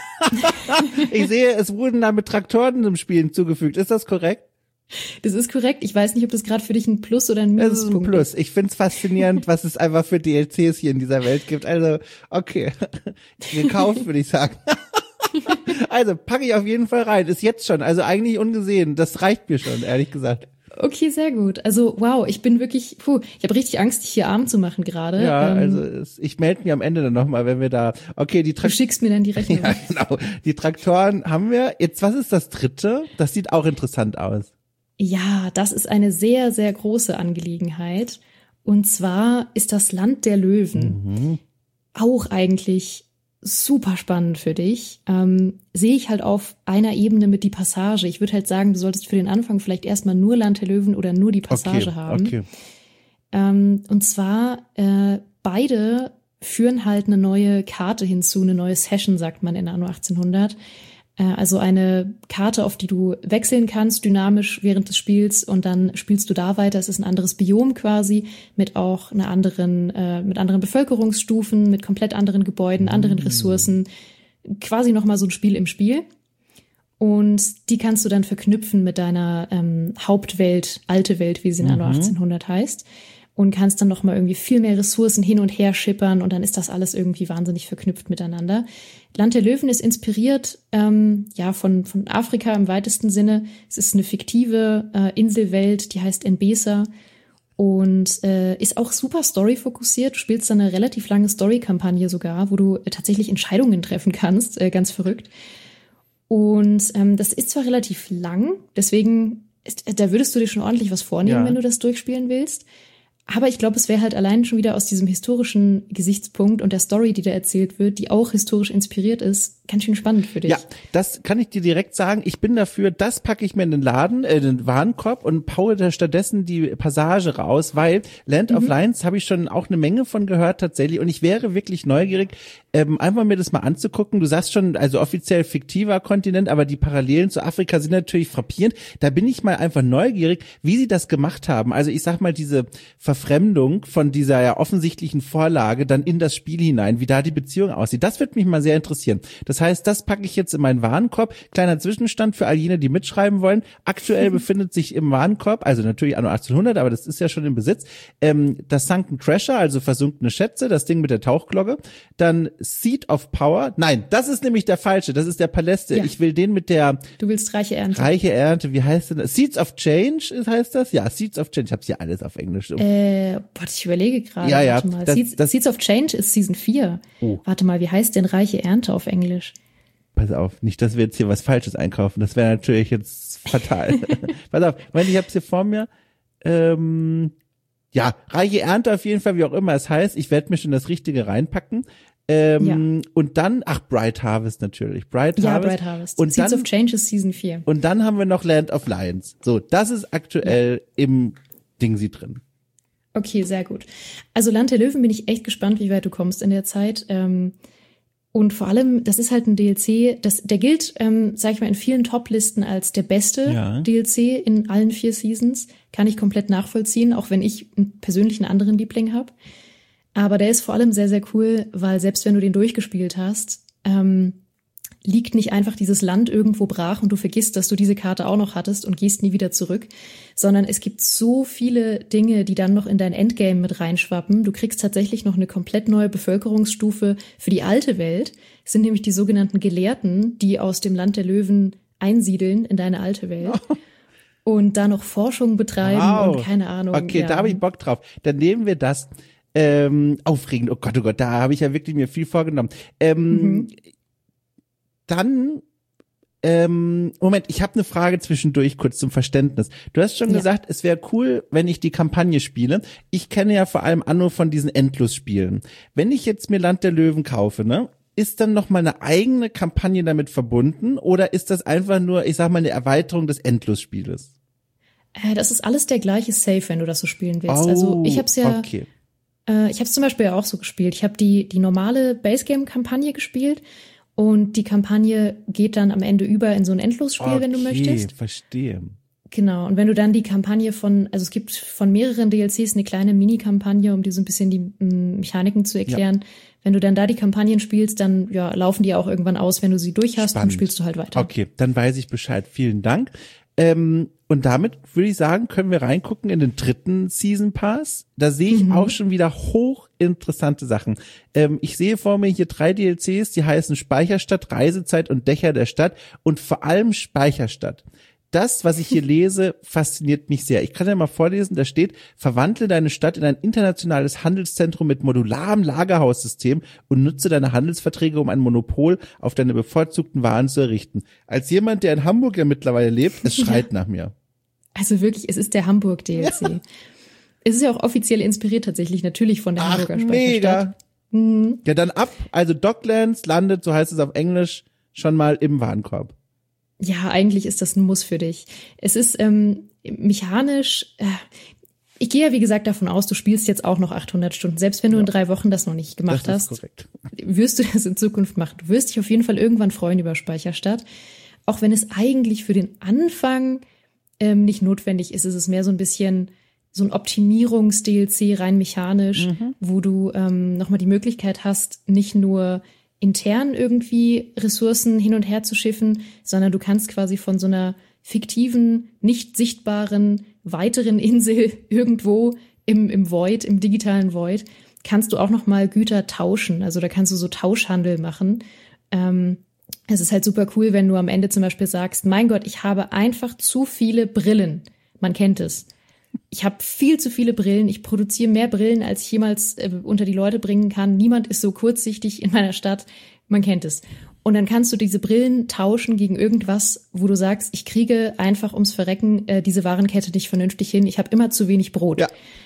Ich sehe, es wurden damit Traktoren im Spiel hinzugefügt. Ist das korrekt? Das ist korrekt. Ich weiß nicht, ob das gerade für dich ein Plus oder ein Minuspunkt ist. Es ist ein Plus. Ich find's faszinierend, was es einfach für D L Cs hier in dieser Welt gibt. Also, okay. Gekauft, würde ich sagen. Also, packe ich auf jeden Fall rein. Ist jetzt schon. Also eigentlich ungesehen. Das reicht mir schon, ehrlich gesagt. Okay, sehr gut. Also, wow, ich bin wirklich, puh, ich habe richtig Angst, dich hier arm zu machen gerade. Ja, ähm, also es, ich melde mich am Ende dann nochmal, wenn wir da, okay, die Traktoren. Du schickst mir dann die Rechnung. Ja, genau. Die Traktoren haben wir. Jetzt, was ist das dritte? Das sieht auch interessant aus. Ja, das ist eine sehr, sehr große Angelegenheit. Und zwar ist das Land der Löwen. Mhm. Auch eigentlich super spannend für dich. Ähm, sehe ich halt auf einer Ebene mit die Passage. Ich würde halt sagen, du solltest für den Anfang vielleicht erstmal nur Land der Löwen oder nur die Passage okay, haben. Okay. Ähm, und zwar äh, beide führen halt eine neue Karte hinzu, eine neue Session, sagt man in Anno achtzehnhundert. Also eine Karte, auf die du wechseln kannst, dynamisch während des Spiels, und dann spielst du da weiter. Es ist ein anderes Biom quasi, mit auch einer anderen, äh, mit anderen Bevölkerungsstufen, mit komplett anderen Gebäuden, anderen Ressourcen. Quasi nochmal so ein Spiel im Spiel. Und die kannst du dann verknüpfen mit deiner ähm, Hauptwelt, alte Welt, wie sie in Anno Mhm. achtzehnhundert heißt. Und kannst dann nochmal irgendwie viel mehr Ressourcen hin und her schippern, und dann ist das alles irgendwie wahnsinnig verknüpft miteinander. Land der Löwen ist inspiriert ähm, ja von von Afrika im weitesten Sinne. Es ist eine fiktive äh, Inselwelt, die heißt Enbesa und äh, ist auch super story-fokussiert. Du spielst dann eine relativ lange Story-Kampagne sogar, wo du äh, tatsächlich Entscheidungen treffen kannst, äh, ganz verrückt. Und ähm, das ist zwar relativ lang, deswegen ist, da würdest du dir schon ordentlich was vornehmen, Ja. wenn du das durchspielen willst. Aber ich glaube, es wäre halt allein schon wieder aus diesem historischen Gesichtspunkt und der Story, die da erzählt wird, die auch historisch inspiriert ist, ganz schön spannend für dich. Ja, das kann ich dir direkt sagen. Ich bin dafür, das packe ich mir in den Laden, äh, den Warenkorb, und paue da stattdessen die Passage raus, weil Land Mhm. of Lions habe ich schon auch eine Menge von gehört tatsächlich, und ich wäre wirklich neugierig, ähm, einfach mir das mal anzugucken. Du sagst schon, also offiziell fiktiver Kontinent, aber die Parallelen zu Afrika sind natürlich frappierend. Da bin ich mal einfach neugierig, wie sie das gemacht haben. Also ich sag mal, diese Verfremdung von dieser ja offensichtlichen Vorlage dann in das Spiel hinein, wie da die Beziehung aussieht. Das wird mich mal sehr interessieren. Das heißt, das packe ich jetzt in meinen Warenkorb. Kleiner Zwischenstand für all jene, die mitschreiben wollen. Aktuell befindet sich im Warenkorb, also natürlich Anno achtzehnhundert, aber das ist ja schon im Besitz, ähm, das Sunken Treasure, also versunkene Schätze, das Ding mit der Tauchglocke. Dann Seed of Power. Nein, das ist nämlich der falsche. Das ist der Paläste. Ja. Ich will den mit der Du willst reiche Ernte. reiche Ernte. Wie heißt denn das? Seeds of Change ist- heißt das? Ja, Seeds of Change. Ich hab's hier alles auf Englisch. Äh, boah, ich überlege gerade. Ja, ja, Warte mal. das- Seeds, das- Seeds of Change ist Season vier. Oh. Warte mal, wie heißt denn reiche Ernte auf Englisch? Pass auf, nicht, dass wir jetzt hier was Falsches einkaufen. Das wäre natürlich jetzt fatal. Pass auf, Moment, ich hab's hier vor mir. Ähm, ja, reiche Ernte auf jeden Fall, wie auch immer es heißt. Ich werde mir schon das Richtige reinpacken. Ähm, Und dann, ach, Bright Harvest natürlich. Bright Ja, Harvest. Bright Harvest. Und Seeds dann, of Change ist Season vier. und dann haben wir noch Land of Lions. So, das ist aktuell im Ding sie drin. Okay, sehr gut. Also Land der Löwen bin ich echt gespannt, wie weit du kommst in der Zeit. Ähm, und vor allem, das ist halt ein D L C, das, der gilt, ähm, sag ich mal, in vielen Top-Listen als der beste Ja. D L C in allen vier Seasons. Kann ich komplett nachvollziehen, auch wenn ich einen persönlichen anderen Liebling habe. Aber der ist vor allem sehr, sehr cool, weil selbst wenn du den durchgespielt hast, ähm, liegt nicht einfach dieses Land irgendwo brach und du vergisst, dass du diese Karte auch noch hattest und gehst nie wieder zurück, sondern es gibt so viele Dinge, die dann noch in dein Endgame mit reinschwappen. Du kriegst tatsächlich noch eine komplett neue Bevölkerungsstufe für die alte Welt. Es sind nämlich die sogenannten Gelehrten, die aus dem Land der Löwen einsiedeln in deine alte Welt. Oh. Und da noch Forschung betreiben wow. und keine Ahnung. Okay, ja. da habe ich Bock drauf. Dann nehmen wir das. Ähm, aufregend, oh Gott, oh Gott, da habe ich ja wirklich mir viel vorgenommen. Ähm, mhm. Dann, ähm, Moment, ich habe eine Frage zwischendurch, kurz zum Verständnis. Du hast schon ja. gesagt, es wäre cool, wenn ich die Kampagne spiele. Ich kenne ja vor allem Anno von diesen Endlosspielen. Wenn ich jetzt mir Land der Löwen kaufe, ne, ist dann noch mal eine eigene Kampagne damit verbunden oder ist das einfach nur, ich sag mal, eine Erweiterung des Endlosspieles? Äh, das ist alles der gleiche Save, wenn du das so spielen willst. Oh, also ich hab's ja, okay. äh, ich hab's zum Beispiel ja auch so gespielt. Ich habe die die normale Basegame-Kampagne gespielt. Und die Kampagne geht dann am Ende über in so ein Endlosspiel, okay, wenn du möchtest. Verstehe. Genau. Und wenn du dann die Kampagne von, also es gibt von mehreren D L Cs eine kleine Mini-Kampagne, um dir so ein bisschen die m, Mechaniken zu erklären. Ja. Wenn du dann da die Kampagnen spielst, dann ja, laufen die auch irgendwann aus, wenn du sie durch hast. Spannend. Und spielst du halt weiter. Okay, dann weiß ich Bescheid. Vielen Dank. Ähm, und damit würde ich sagen, können wir reingucken in den dritten Season Pass. Da sehe ich mhm. auch schon wieder hochinteressante Sachen. Ähm, ich sehe vor mir hier drei D L Cs, die heißen Speicherstadt, Reisezeit und Dächer der Stadt und vor allem Speicherstadt. Das, was ich hier lese, fasziniert mich sehr. Ich kann ja mal vorlesen, da steht, verwandle deine Stadt in ein internationales Handelszentrum mit modularem Lagerhaussystem und nutze deine Handelsverträge, um ein Monopol auf deine bevorzugten Waren zu errichten. Als jemand, der in Hamburg ja mittlerweile lebt, es schreit ja. nach mir. Also wirklich, es ist der Hamburg-D L C. Ja. Es ist ja auch offiziell inspiriert tatsächlich, natürlich von der Ach, Hamburger Speicherstadt. Mega. Mhm. Ja, dann ab. Also Docklands landet, so heißt es auf Englisch, schon mal im Warenkorb. Ja, eigentlich ist das ein Muss für dich. Es ist ähm, mechanisch, äh, ich gehe ja wie gesagt davon aus, du spielst jetzt auch noch achthundert Stunden. Selbst wenn du ja. in drei Wochen das noch nicht gemacht das ist hast, korrekt. Wirst du das in Zukunft machen. Du wirst dich auf jeden Fall irgendwann freuen über Speicherstadt. Auch wenn es eigentlich für den Anfang ähm, nicht notwendig ist, ist es mehr so ein bisschen so ein Optimierungs-D L C rein mechanisch, mhm. wo du ähm, nochmal die Möglichkeit hast, nicht nur intern irgendwie Ressourcen hin und her zu schiffen, sondern du kannst quasi von so einer fiktiven, nicht sichtbaren, weiteren Insel irgendwo im, im Void, im digitalen Void, kannst du auch noch mal Güter tauschen. Also da kannst du so Tauschhandel machen. Ähm, es ist halt super cool, wenn du am Ende zum Beispiel sagst, mein Gott, ich habe einfach zu viele Brillen. Man kennt es. Ich habe viel zu viele Brillen. Ich produziere mehr Brillen, als ich jemals äh, unter die Leute bringen kann. Niemand ist so kurzsichtig in meiner Stadt. Man kennt es. Und dann kannst du diese Brillen tauschen gegen irgendwas, wo du sagst, ich kriege einfach ums Verrecken äh, diese Warenkette nicht vernünftig hin. Ich habe immer zu wenig Brot. Ja.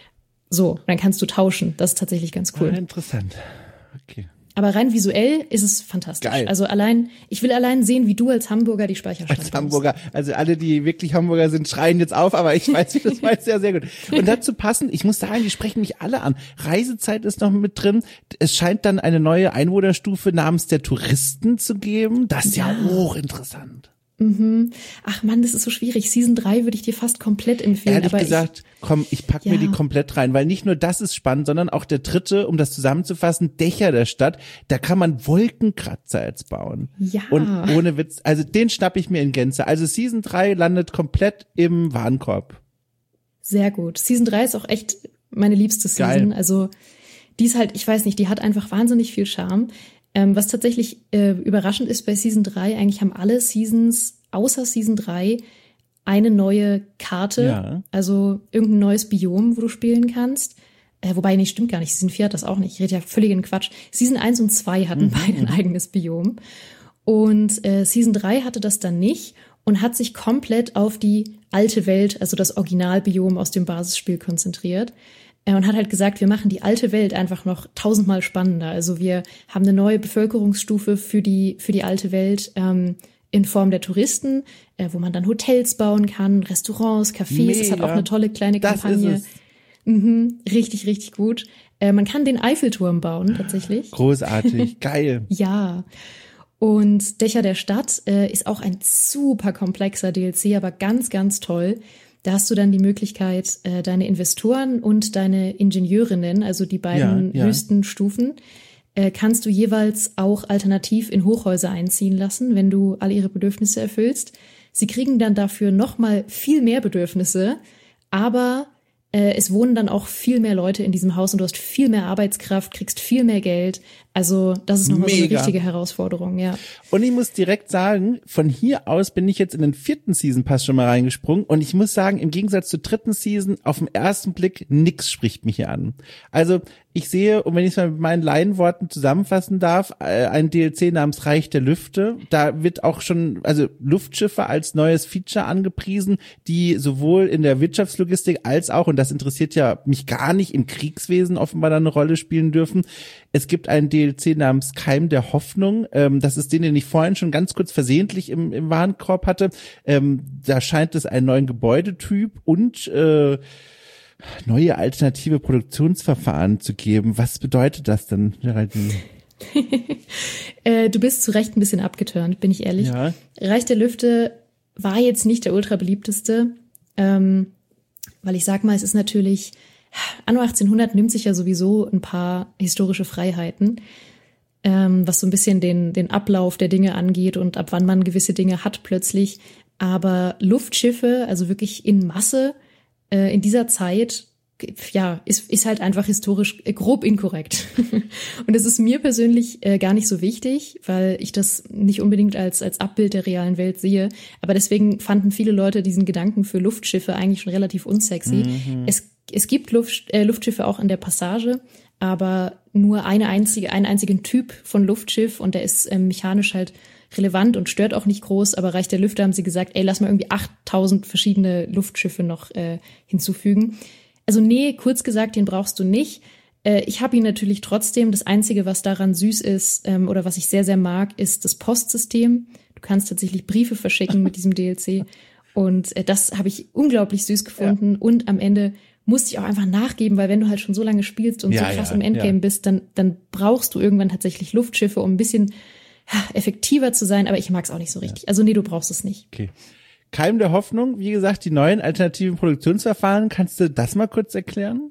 So, dann kannst du tauschen. Das ist tatsächlich ganz cool. Ah, interessant. Okay. Aber rein visuell ist es fantastisch. Geil. Also allein, ich will allein sehen, wie du als Hamburger die Speicherstadt Als Hamburger, also alle, die wirklich Hamburger sind, schreien jetzt auf, aber ich weiß, das weiß sehr, sehr gut. Und dazu passend, ich muss sagen, die sprechen mich alle an. Reisezeit ist noch mit drin. Es scheint dann eine neue Einwohnerstufe namens der Touristen zu geben. Das ist ja, ja hochinteressant. Mhm. Ach Mann, das ist so schwierig. Season drei würde ich dir fast komplett empfehlen. Ehrlich aber gesagt, ich, komm, ich pack ja. mir die komplett rein, weil nicht nur das ist spannend, sondern auch der dritte, um das zusammenzufassen, Dächer der Stadt. Da kann man Wolkenkratzer jetzt bauen. Ja. Und ohne Witz, also den schnapp ich mir in Gänze. Also Season drei landet komplett im Warenkorb. Sehr gut. Season drei ist auch echt meine liebste Season. Geil. Also die ist halt, ich weiß nicht, die hat einfach wahnsinnig viel Charme. Ähm, was tatsächlich äh, überraschend ist bei Season drei, eigentlich haben alle Seasons außer Season drei eine neue Karte, ja. Also irgendein neues Biom, wo du spielen kannst. Äh, wobei, nee, stimmt gar nicht. Season vier hat das auch nicht. Ich rede ja völligen Quatsch. Season eins und zwei hatten mhm. beide ein eigenes Biom. Und äh, Season drei hatte das dann nicht und hat sich komplett auf die alte Welt, also das Originalbiom aus dem Basisspiel konzentriert. Und hat halt gesagt, wir machen die alte Welt einfach noch tausendmal spannender. Also wir haben eine neue Bevölkerungsstufe für die für die alte Welt ähm, in Form der Touristen, äh, wo man dann Hotels bauen kann, Restaurants, Cafés. Mega. Das hat auch eine tolle kleine Kampagne. Das ist es. Mhm, richtig, richtig gut. Äh, man kann den Eiffelturm bauen, tatsächlich. Großartig, geil. Ja. Und Dächer der Stadt äh, ist auch ein super komplexer D L C, aber ganz, ganz toll. Da hast du dann die Möglichkeit, deine Investoren und deine Ingenieurinnen, also die beiden ja, ja. höchsten Stufen, äh, kannst du jeweils auch alternativ in Hochhäuser einziehen lassen, wenn du alle ihre Bedürfnisse erfüllst. Sie kriegen dann dafür nochmal viel mehr Bedürfnisse, aber äh, es wohnen dann auch viel mehr Leute in diesem Haus und du hast viel mehr Arbeitskraft, kriegst viel mehr Geld. Also das ist nochmal so eine richtige Herausforderung, ja. Und ich muss direkt sagen, von hier aus bin ich jetzt in den vierten Season Pass schon mal reingesprungen und ich muss sagen, im Gegensatz zur dritten Season, auf den ersten Blick, nix spricht mich hier an. Also ich sehe, und wenn ich es mal mit meinen Laienworten zusammenfassen darf, ein D L C namens Reich der Lüfte. Da wird auch schon, also Luftschiffe als neues Feature angepriesen, die sowohl in der Wirtschaftslogistik als auch, und das interessiert ja mich gar nicht, im Kriegswesen offenbar dann eine Rolle spielen dürfen. Es gibt einen D L C namens Keim der Hoffnung. Ähm, das ist den, den ich vorhin schon ganz kurz versehentlich im, im Warenkorb hatte. Ähm, da scheint es einen neuen Gebäudetyp und äh, neue alternative Produktionsverfahren zu geben. Was bedeutet das denn, Geraldine? äh, du bist zu Recht ein bisschen abgeturnt, bin ich ehrlich. Ja. Reich der Lüfte war jetzt nicht der ultra beliebteste, ähm, weil ich sag mal, es ist natürlich, anno achtzehnhundert nimmt sich ja sowieso ein paar historische Freiheiten, ähm, was so ein bisschen den, den Ablauf der Dinge angeht und ab wann man gewisse Dinge hat plötzlich. Aber Luftschiffe, also wirklich in Masse, in dieser Zeit, ja, ist, ist halt einfach historisch grob inkorrekt. Und das ist mir persönlich äh, gar nicht so wichtig, weil ich das nicht unbedingt als, als Abbild der realen Welt sehe. Aber deswegen fanden viele Leute diesen Gedanken für Luftschiffe eigentlich schon relativ unsexy. Mhm. Es, es gibt Luft, äh, Luftschiffe auch in der Passage, aber nur eine einzige, einen einzigen Typ von Luftschiff und der ist äh, mechanisch halt relevant und stört auch nicht groß, aber Reich der Lüfte haben sie gesagt, ey, lass mal irgendwie achttausend verschiedene Luftschiffe noch äh, hinzufügen. Also nee, kurz gesagt, den brauchst du nicht. Äh, ich habe ihn natürlich trotzdem. Das Einzige, was daran süß ist ähm, oder was ich sehr, sehr mag, ist das Postsystem. Du kannst tatsächlich Briefe verschicken mit diesem D L C und äh, das habe ich unglaublich süß gefunden ja. Und am Ende musste ich auch einfach nachgeben, weil wenn du halt schon so lange spielst und ja, so krass ja, im Endgame ja. bist, dann, dann brauchst du irgendwann tatsächlich Luftschiffe, um ein bisschen effektiver zu sein, aber ich mag es auch nicht so richtig. Ja. Also nee, du brauchst es nicht. Okay. Keim der Hoffnung, wie gesagt, die neuen alternativen Produktionsverfahren, kannst du das mal kurz erklären?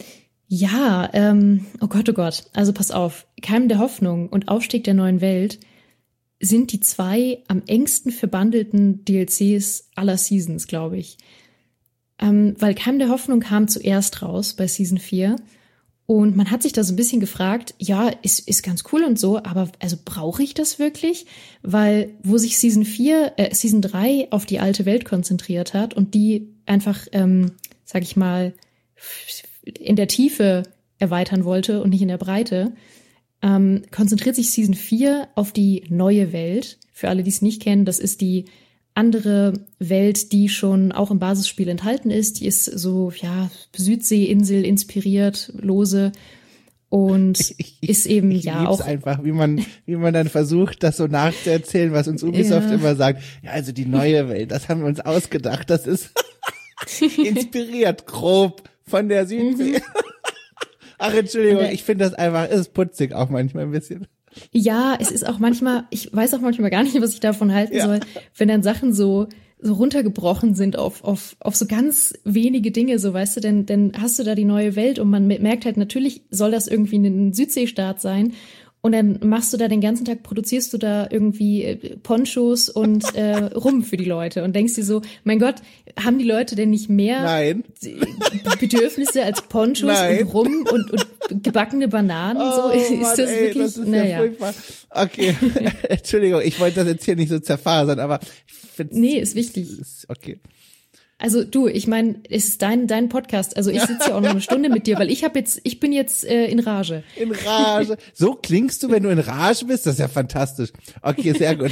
Ja, ähm, oh Gott, oh Gott. Also pass auf, Keim der Hoffnung und Aufstieg der neuen Welt sind die zwei am engsten verbandelten D L Cs aller Seasons, glaube ich. Ähm, weil Keim der Hoffnung kam zuerst raus bei Season vier. Und man hat sich da so ein bisschen gefragt, ja, ist, ist ganz cool und so, aber also brauche ich das wirklich? Weil wo sich Season vier, äh, Season drei auf die alte Welt konzentriert hat und die einfach, ähm, sag ich mal, in der Tiefe erweitern wollte und nicht in der Breite, ähm, konzentriert sich Season vier auf die neue Welt. Für alle, die es nicht kennen, das ist die andere Welt, die schon auch im Basisspiel enthalten ist. Die ist so, ja, Südseeinsel inspiriert, lose und ich, ich, ist eben ich ja auch einfach, wie man wie man dann versucht, das so nachzuerzählen, was uns Ubisoft ja. immer sagt. Ja, also die neue Welt, das haben wir uns ausgedacht. Das ist inspiriert grob von der Südsee. Mhm. Ach, Entschuldigung, ich finde das einfach, ist putzig auch manchmal ein bisschen. Ja, es ist auch manchmal, ich weiß auch manchmal gar nicht, was ich davon halten ja. soll, wenn dann Sachen so so runtergebrochen sind auf auf auf so ganz wenige Dinge, so weißt du, denn denn hast du da die neue Welt und man merkt halt, natürlich soll das irgendwie ein Südseestaat sein. Und dann machst du da den ganzen Tag, produzierst du da irgendwie Ponchos und äh, Rum für die Leute und denkst dir so, mein Gott, haben die Leute denn nicht mehr Nein. Bedürfnisse als Ponchos Nein. und Rum und, und gebackene Bananen? Oh, so ist, Mann, ist das ey, wirklich? Das ist naja. ja furchtbar. Okay, Entschuldigung, ich wollte das jetzt hier nicht so zerfasern, aber ich finde nee, ist wichtig. Ist okay. Also du, ich meine, es ist dein dein Podcast. Also ich sitze ja auch noch eine Stunde mit dir, weil ich habe jetzt, ich bin jetzt äh, in Rage. In Rage. So klingst du, wenn du in Rage bist. Das ist ja fantastisch. Okay, sehr gut.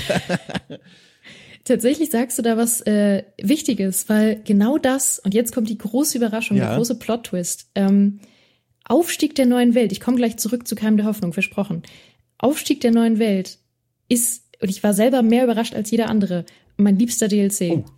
Tatsächlich sagst du da was äh, Wichtiges, weil genau das, und jetzt kommt die große Überraschung, ja. der große Plot-Twist. Ähm, Aufstieg der neuen Welt. Ich komme gleich zurück zu Keim der Hoffnung, versprochen. Aufstieg der neuen Welt ist, und ich war selber mehr überrascht als jeder andere, mein liebster D L C. Oh.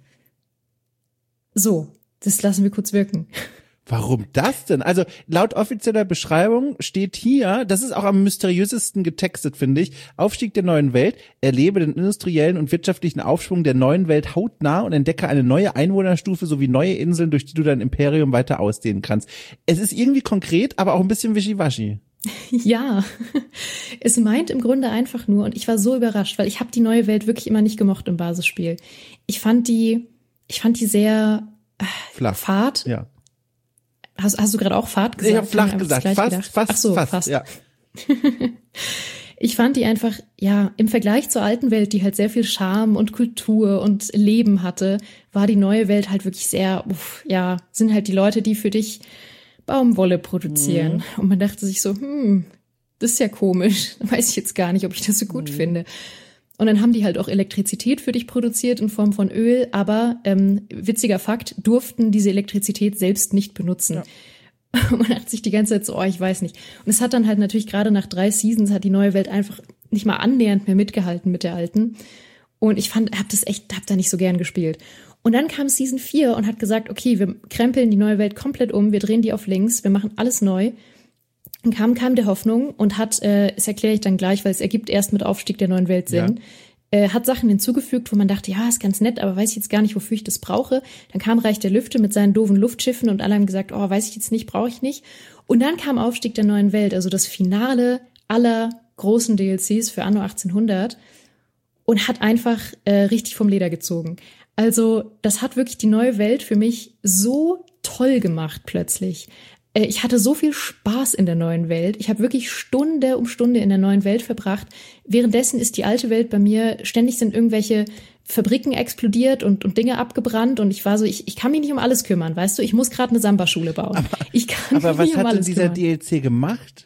So, das lassen wir kurz wirken. Warum das denn? Also laut offizieller Beschreibung steht hier, das ist auch am mysteriösesten getextet, finde ich, Aufstieg der neuen Welt, erlebe den industriellen und wirtschaftlichen Aufschwung der neuen Welt hautnah und entdecke eine neue Einwohnerstufe sowie neue Inseln, durch die du dein Imperium weiter ausdehnen kannst. Es ist irgendwie konkret, aber auch ein bisschen wischiwaschi. Ja, es meint im Grunde einfach nur, und ich war so überrascht, weil ich habe die neue Welt wirklich immer nicht gemocht im Basisspiel. Ich fand die, ich fand die sehr äh, flach. Fad. Ja. Hast, hast du gerade auch Fad gesagt? Ich habe flach gesagt, fast, gedacht. fast, Ach so, fast, fast. ja. Ich fand die einfach, ja, im Vergleich zur alten Welt, die halt sehr viel Charme und Kultur und Leben hatte, war die neue Welt halt wirklich sehr, uff, ja, sind halt die Leute, die für dich Baumwolle produzieren. Mhm. Und man dachte sich so, hm, das ist ja komisch. Weiß ich jetzt gar nicht, ob ich das so gut mhm. finde. Und dann haben die halt auch Elektrizität für dich produziert in Form von Öl, aber ähm, witziger Fakt, durften diese Elektrizität selbst nicht benutzen. Ja. Und man dachte sich die ganze Zeit so, oh, ich weiß nicht. Und es hat dann halt natürlich gerade nach drei Seasons hat die neue Welt einfach nicht mal annähernd mehr mitgehalten mit der alten. Und ich fand, hab das echt, hab da nicht so gern gespielt. Und dann kam Season vier und hat gesagt, okay, wir krempeln die neue Welt komplett um, wir drehen die auf links, wir machen alles neu. Und kam, kam der Hoffnung und hat, äh, das erkläre ich dann gleich, weil es ergibt erst mit Aufstieg der neuen Welt Sinn, ja. äh, hat Sachen hinzugefügt, wo man dachte, ja, ist ganz nett, aber weiß ich jetzt gar nicht, wofür ich das brauche. Dann kam Reich der Lüfte mit seinen doofen Luftschiffen und alle haben gesagt, oh, weiß ich jetzt nicht, brauche ich nicht. Und dann kam Aufstieg der neuen Welt, also das Finale aller großen D L Cs für Anno achtzehnhundert und hat einfach äh, richtig vom Leder gezogen. Also das hat wirklich die neue Welt für mich so toll gemacht plötzlich. Äh, ich hatte so viel Spaß in der neuen Welt. Ich habe wirklich Stunde um Stunde in der neuen Welt verbracht. Währenddessen ist die alte Welt bei mir, ständig sind irgendwelche Fabriken explodiert und, und Dinge abgebrannt und ich war so, ich, ich kann mich nicht um alles kümmern, weißt du? Ich muss gerade eine Samba-Schule bauen. Aber, ich kann aber mich was nicht um hat denn alles dieser kümmern. D L C gemacht?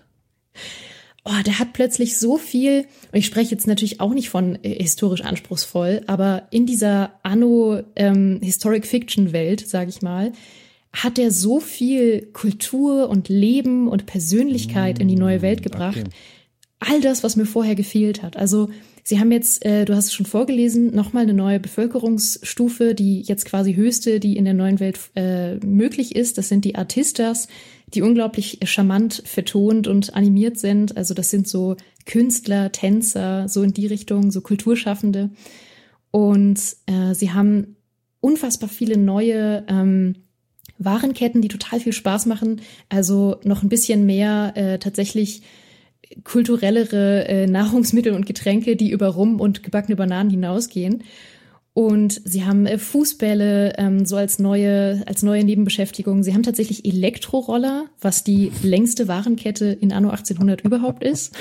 Oh, der hat plötzlich so viel, und ich spreche jetzt natürlich auch nicht von äh, historisch anspruchsvoll, aber in dieser Anno ähm, Historic Fiction Welt, sage ich mal, hat er so viel Kultur und Leben und Persönlichkeit in die neue Welt gebracht. Okay. All das, was mir vorher gefehlt hat. Also sie haben jetzt, äh, du hast es schon vorgelesen, nochmal eine neue Bevölkerungsstufe, die jetzt quasi höchste, die in der neuen Welt äh, möglich ist. Das sind die Artistas, die unglaublich charmant vertont und animiert sind. Also das sind so Künstler, Tänzer, so in die Richtung, so Kulturschaffende. Und äh, sie haben unfassbar viele neue ähm, Warenketten, die total viel Spaß machen. Also noch ein bisschen mehr äh, tatsächlich kulturellere äh, Nahrungsmittel und Getränke, die über Rum und gebackene Bananen hinausgehen. Und sie haben äh, Fußbälle ähm, so als neue als neue Nebenbeschäftigung. Sie haben tatsächlich Elektroroller, was die längste Warenkette in Anno achtzehnhundert überhaupt ist.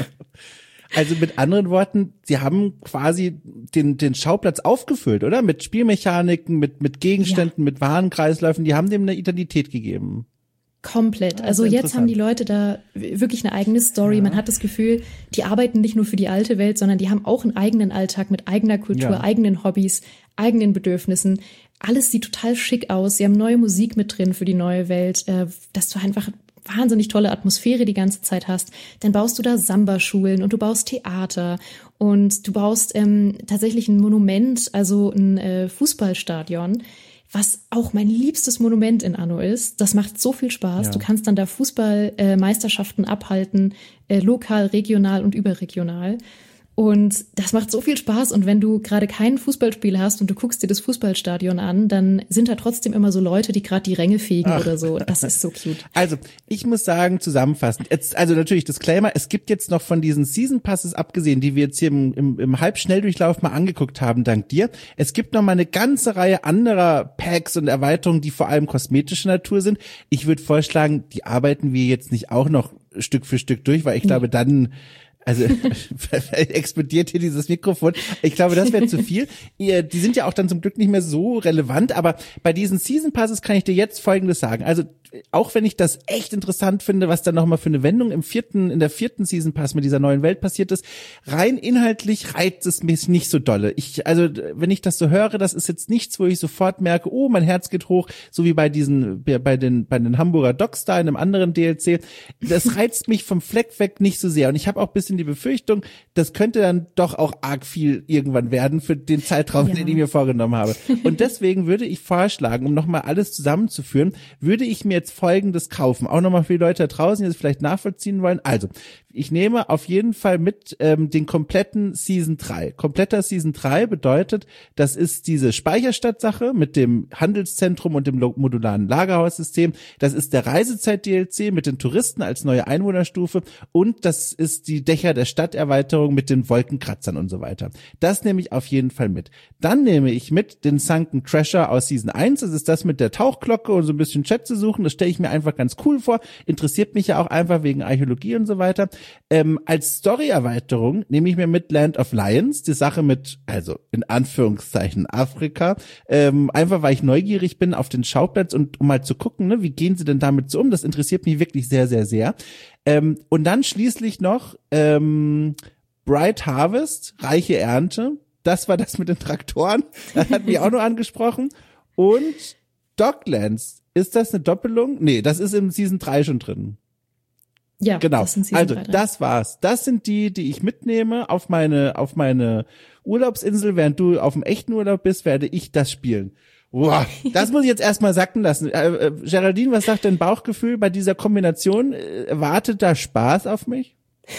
Also mit anderen Worten, sie haben quasi den den Schauplatz aufgefüllt, oder? Mit Spielmechaniken, mit mit Gegenständen, ja. mit Warenkreisläufen. Die haben dem eine Identität gegeben. Komplett. Also jetzt haben die Leute da wirklich eine eigene Story. Ja. Man hat das Gefühl, die arbeiten nicht nur für die alte Welt, sondern die haben auch einen eigenen Alltag mit eigener Kultur, ja. eigenen Hobbys, eigenen Bedürfnissen. Alles sieht total schick aus. Sie haben neue Musik mit drin für die neue Welt, dass du einfach wahnsinnig tolle Atmosphäre die ganze Zeit hast. Dann baust du da Samba-Schulen und du baust Theater und du baust ähm, tatsächlich ein Monument, also ein äh, Fußballstadion, was auch mein liebstes Monument in Anno ist. Das macht so viel Spaß. Ja. Du kannst dann da Fußballmeisterschaften äh, abhalten, äh, lokal, regional und überregional. Und das macht so viel Spaß. Und wenn du gerade kein Fußballspiel hast und du guckst dir das Fußballstadion an, dann sind da trotzdem immer so Leute, die gerade die Ränge fegen Ach. oder so. Das ist so cute. Also, ich muss sagen, zusammenfassend, jetzt, also natürlich Disclaimer, es gibt jetzt noch von diesen Season Passes abgesehen, die wir jetzt hier im, im, im Halbschnelldurchlauf mal angeguckt haben, dank dir. Es gibt noch mal eine ganze Reihe anderer Packs und Erweiterungen, die vor allem kosmetischer Natur sind. Ich würde vorschlagen, die arbeiten wir jetzt nicht auch noch Stück für Stück durch, weil ich glaube, dann Also explodiert hier dieses Mikrofon. Ich glaube, das wäre zu viel. Die sind ja auch dann zum Glück nicht mehr so relevant, aber bei diesen Season Passes kann ich dir jetzt Folgendes sagen. Also auch wenn ich das echt interessant finde, was da nochmal für eine Wendung im vierten, in der vierten Season Pass mit dieser neuen Welt passiert ist, rein inhaltlich reizt es mich nicht so dolle. Ich, also wenn ich das so höre, das ist jetzt nichts, wo ich sofort merke, oh, mein Herz geht hoch, so wie bei diesen, bei den, bei den Hamburger Docs da in einem anderen D L C. Das reizt mich vom Fleck weg nicht so sehr. Und ich habe auch bis bisschen die Befürchtung, das könnte dann doch auch arg viel irgendwann werden für den Zeitraum, ja. den ich mir vorgenommen habe. Und deswegen würde ich vorschlagen, um nochmal alles zusammenzuführen, würde ich mir jetzt Folgendes kaufen. Auch nochmal für die Leute da draußen, die das vielleicht nachvollziehen wollen. Also, ich nehme auf jeden Fall mit ähm, den kompletten Season drei. Kompletter Season drei bedeutet, das ist diese Speicherstadt-Sache mit dem Handelszentrum und dem modularen Lagerhaussystem. Das ist der Reisezeit-D L C mit den Touristen als neue Einwohnerstufe und das ist die Dächer der Stadterweiterung mit den Wolkenkratzern und so weiter. Das nehme ich auf jeden Fall mit. Dann nehme ich mit den Sunken Treasure aus Season eins. Das ist das mit der Tauchglocke und so ein bisschen Schätze suchen. Das stelle ich mir einfach ganz cool vor. Interessiert mich ja auch einfach wegen Archäologie und so weiter. Ähm, als Story-Erweiterung nehme ich mir mit Land of Lions, die Sache mit, also in Anführungszeichen Afrika, ähm, einfach weil ich neugierig bin auf den Schauplatz und um mal zu gucken, ne, wie gehen sie denn damit so um, das interessiert mich wirklich sehr, sehr, sehr. Ähm, und dann schließlich noch ähm, Bright Harvest, reiche Ernte, das war das mit den Traktoren, das hat mich auch nur angesprochen und Docklands, ist das eine Doppelung? Nee, das ist im Season drei schon drin. Ja, genau. Das sind also das war's. Das sind die, die ich mitnehme auf meine auf meine Urlaubsinsel. Während du auf dem echten Urlaub bist, werde ich das spielen. Wow, das muss ich jetzt erstmal sacken lassen. Äh, äh, Geraldine, was sagt dein Bauchgefühl bei dieser Kombination? Äh, wartet da Spaß auf mich?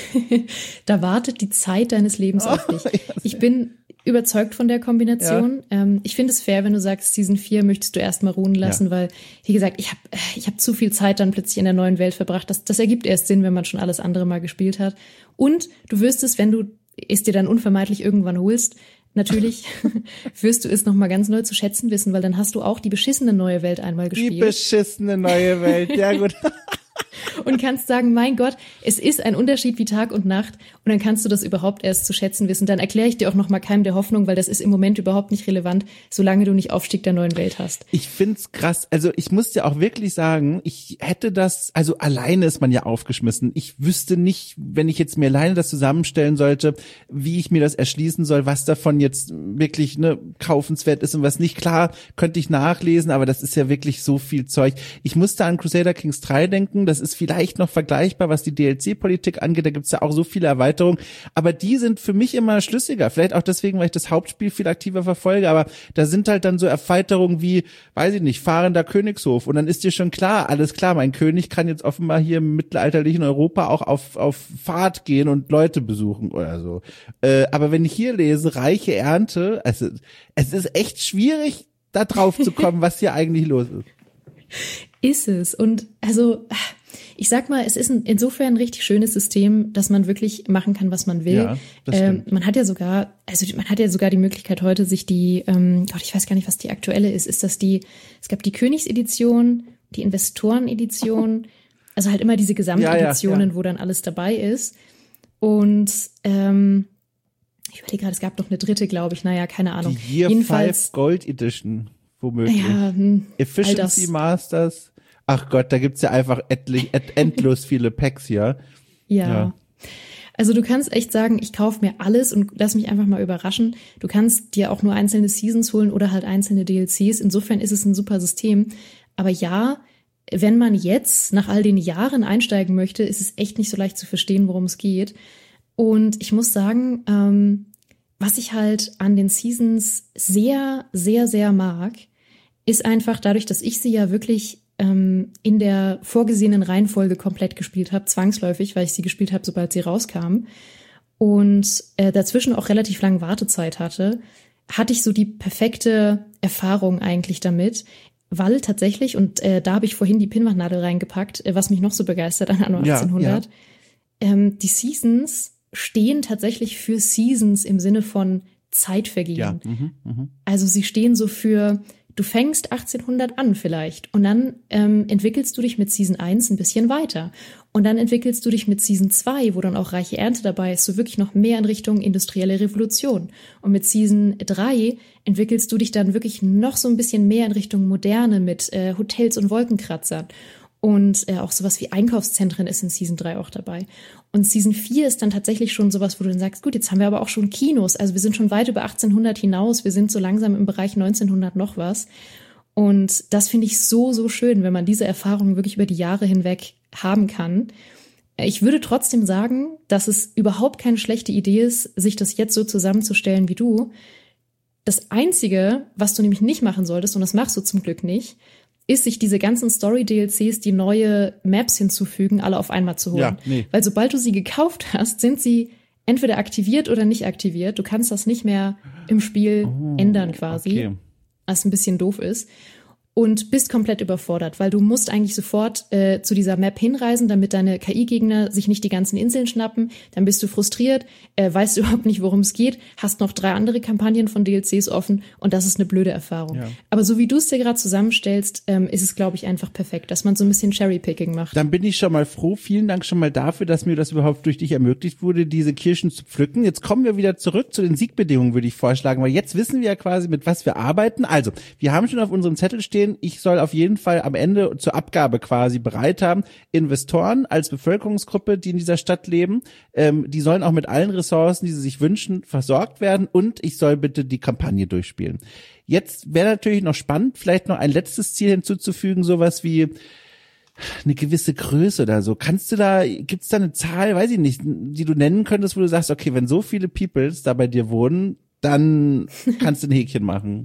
Da wartet die Zeit deines Lebens auf dich. Ich bin überzeugt von der Kombination. Ja. Ähm, ich finde es fair, wenn du sagst, Season vier möchtest du erstmal ruhen lassen, ja. weil, wie gesagt, ich habe ich hab zu viel Zeit dann plötzlich in der neuen Welt verbracht. Das, das ergibt erst Sinn, wenn man schon alles andere mal gespielt hat. Und du wirst es, wenn du es dir dann unvermeidlich irgendwann holst, natürlich wirst du es nochmal ganz neu zu schätzen wissen, weil dann hast du auch die beschissene neue Welt einmal gespielt. Die beschissene neue Welt, ja gut. Und kannst sagen, mein Gott, es ist ein Unterschied wie Tag und Nacht und dann kannst du das überhaupt erst zu schätzen wissen. Dann erkläre ich dir auch noch mal Keim der Hoffnung, weil das ist im Moment überhaupt nicht relevant, solange du nicht Aufstieg der neuen Welt hast. Ich find's krass. Also ich muss dir auch wirklich sagen, ich hätte das, also alleine ist man ja aufgeschmissen. Ich wüsste nicht, wenn ich jetzt mir alleine das zusammenstellen sollte, wie ich mir das erschließen soll, was davon jetzt wirklich ne kaufenswert ist und was nicht. Klar, könnte ich nachlesen, aber das ist ja wirklich so viel Zeug. Ich musste an Crusader Kings drei denken, das ist vielleicht noch vergleichbar, was die D L C-Politik angeht, da gibt's ja auch so viele Erweiterungen, aber die sind für mich immer schlüssiger, vielleicht auch deswegen, weil ich das Hauptspiel viel aktiver verfolge, aber da sind halt dann so Erweiterungen wie, weiß ich nicht, fahrender Königshof und dann ist dir schon klar, alles klar, mein König kann jetzt offenbar hier im mittelalterlichen Europa auch auf auf Fahrt gehen und Leute besuchen oder so. Äh, aber wenn ich hier lese, reiche Ernte, also es ist echt schwierig, da drauf zu kommen, was hier eigentlich los ist. Ist es. Und also ich sag mal, es ist ein, insofern ein richtig schönes System, dass man wirklich machen kann, was man will. Ja, das ähm, man hat ja sogar, also man hat ja sogar die Möglichkeit heute, sich die, ähm, Gott, ich weiß gar nicht, was die aktuelle ist. Ist das die, es gab die Königsedition, die Investorenedition, also halt immer diese Gesamteditionen, ja, ja, ja. wo dann alles dabei ist. Und ähm, ich überlege gerade, es gab noch eine dritte, glaube ich. Naja, keine Ahnung. Die Year Jedenfalls five Gold Edition, womöglich. Ja, hm, Efficiency Masters. Ach Gott, da gibt's ja einfach etlich, et, endlos viele Packs hier. Ja. ja. Also du kannst echt sagen, ich kaufe mir alles und lass mich einfach mal überraschen. Du kannst dir auch nur einzelne Seasons holen oder halt einzelne D L Cs. Insofern ist es ein super System. Aber ja, wenn man jetzt nach all den Jahren einsteigen möchte, ist es echt nicht so leicht zu verstehen, worum es geht. Und ich muss sagen, ähm, was ich halt an den Seasons sehr, sehr, sehr mag, ist einfach dadurch, dass ich sie ja wirklich in der vorgesehenen Reihenfolge komplett gespielt habe, zwangsläufig, weil ich sie gespielt habe, sobald sie rauskam und äh, dazwischen auch relativ lange Wartezeit hatte, hatte ich so die perfekte Erfahrung eigentlich damit, weil tatsächlich, und äh, da habe ich vorhin die Pinwandnadel reingepackt, äh, was mich noch so begeistert an Anno achtzehnhundert, ja, ja. Ähm, die Seasons stehen tatsächlich für Seasons im Sinne von Zeitvergehen. Ja. Mhm, mh. Also sie stehen so für du fängst achtzehnhundert an vielleicht und dann ähm, entwickelst du dich mit Season eins ein bisschen weiter und dann entwickelst du dich mit Season zwei, wo dann auch reiche Ernte dabei ist, so wirklich noch mehr in Richtung industrielle Revolution und mit Season drei entwickelst du dich dann wirklich noch so ein bisschen mehr in Richtung Moderne mit äh, Hotels und Wolkenkratzern und äh, auch sowas wie Einkaufszentren ist in Season drei auch dabei. Und Season vier ist dann tatsächlich schon sowas, wo du dann sagst, gut, jetzt haben wir aber auch schon Kinos. Also wir sind schon weit über achtzehnhundert hinaus. Wir sind so langsam im Bereich neunzehnhundert noch was. Und das finde ich so, so schön, wenn man diese Erfahrungen wirklich über die Jahre hinweg haben kann. Ich würde trotzdem sagen, dass es überhaupt keine schlechte Idee ist, sich das jetzt so zusammenzustellen wie du. Das Einzige, was du nämlich nicht machen solltest, und das machst du zum Glück nicht, ist, sich diese ganzen Story-D L Cs, die neue Maps hinzufügen, alle auf einmal zu holen. Ja, nee. Weil sobald du sie gekauft hast, sind sie entweder aktiviert oder nicht aktiviert. Du kannst das nicht mehr im Spiel oh, ändern quasi, okay. Was ein bisschen doof ist. Und bist komplett überfordert, weil du musst eigentlich sofort äh, zu dieser Map hinreisen, damit deine K I-Gegner sich nicht die ganzen Inseln schnappen. Dann bist du frustriert, äh, weißt überhaupt nicht, worum es geht, hast noch drei andere Kampagnen von D L Cs offen und das ist eine blöde Erfahrung. Ja. Aber so wie du es dir gerade zusammenstellst, ähm, ist es, glaube ich, einfach perfekt, dass man so ein bisschen Cherry-Picking macht. Dann bin ich schon mal froh. Vielen Dank schon mal dafür, dass mir das überhaupt durch dich ermöglicht wurde, diese Kirschen zu pflücken. Jetzt kommen wir wieder zurück zu den Siegbedingungen, würde ich vorschlagen, weil jetzt wissen wir ja quasi, mit was wir arbeiten. Also, wir haben schon auf unserem Zettel stehen, ich soll auf jeden Fall am Ende zur Abgabe quasi bereit haben. Investoren als Bevölkerungsgruppe, die in dieser Stadt leben, ähm, die sollen auch mit allen Ressourcen, die sie sich wünschen, versorgt werden und ich soll bitte die Kampagne durchspielen. Jetzt wäre natürlich noch spannend, vielleicht noch ein letztes Ziel hinzuzufügen, sowas wie eine gewisse Größe oder so. Kannst du da, gibt's da eine Zahl, weiß ich nicht, die du nennen könntest, wo du sagst, okay, wenn so viele Peoples da bei dir wohnen, dann kannst du ein Häkchen machen.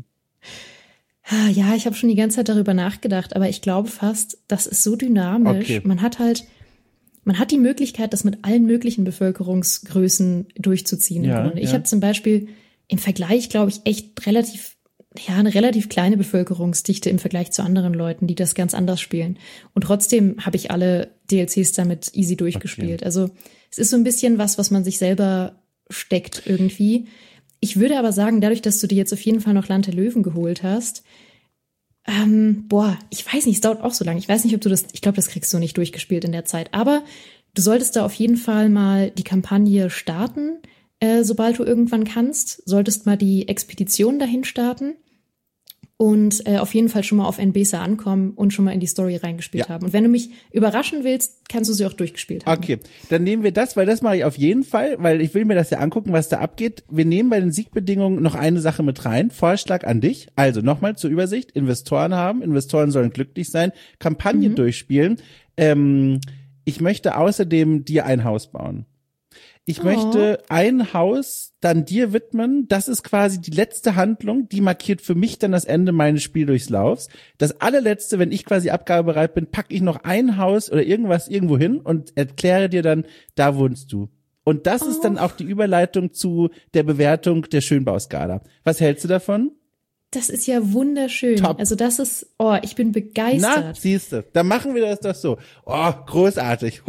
Ja, ich habe schon die ganze Zeit darüber nachgedacht, aber ich glaube fast, das ist so dynamisch. Okay. Man hat halt, man hat die Möglichkeit, das mit allen möglichen Bevölkerungsgrößen durchzuziehen. Ja, im Grunde. Ich ja. habe zum Beispiel im Vergleich, glaube ich, echt relativ, ja, eine relativ kleine Bevölkerungsdichte im Vergleich zu anderen Leuten, die das ganz anders spielen. Und trotzdem habe ich alle D L Cs damit easy durchgespielt. Okay. Also es ist so ein bisschen was, was man sich selber steckt irgendwie. Ich würde aber sagen, dadurch, dass du dir jetzt auf jeden Fall noch Land der Löwen geholt hast, ähm, boah, ich weiß nicht, es dauert auch so lange. Ich weiß nicht, ob du das, ich glaube, das kriegst du nicht durchgespielt in der Zeit. Aber du solltest da auf jeden Fall mal die Kampagne starten, äh, sobald du irgendwann kannst. Solltest mal die Expedition dahin starten und äh, auf jeden Fall schon mal auf N-Besa ankommen und schon mal in die Story reingespielt ja. haben. Und wenn du mich überraschen willst, kannst du sie auch durchgespielt haben. Okay, dann nehmen wir das, weil das mache ich auf jeden Fall, weil ich will mir das ja angucken, was da abgeht. Wir nehmen bei den Siegbedingungen noch eine Sache mit rein. Vorschlag an dich. Also nochmal zur Übersicht. Investoren haben, Investoren sollen glücklich sein, Kampagne mhm. durchspielen. Ähm, ich möchte außerdem dir ein Haus bauen. Ich oh. möchte ein Haus dann dir widmen. Das ist quasi die letzte Handlung, die markiert für mich dann das Ende meines Spieldurchlaufs. Das allerletzte, wenn ich quasi abgabebereit bin, packe ich noch ein Haus oder irgendwas irgendwo hin und erkläre dir dann, da wohnst du. Und das oh. ist dann auch die Überleitung zu der Bewertung der Schönbauskala. Was hältst du davon? Das ist ja wunderschön. Top. Also das ist, oh, ich bin begeistert. Na, siehst du, dann machen wir das doch so. Oh, großartig.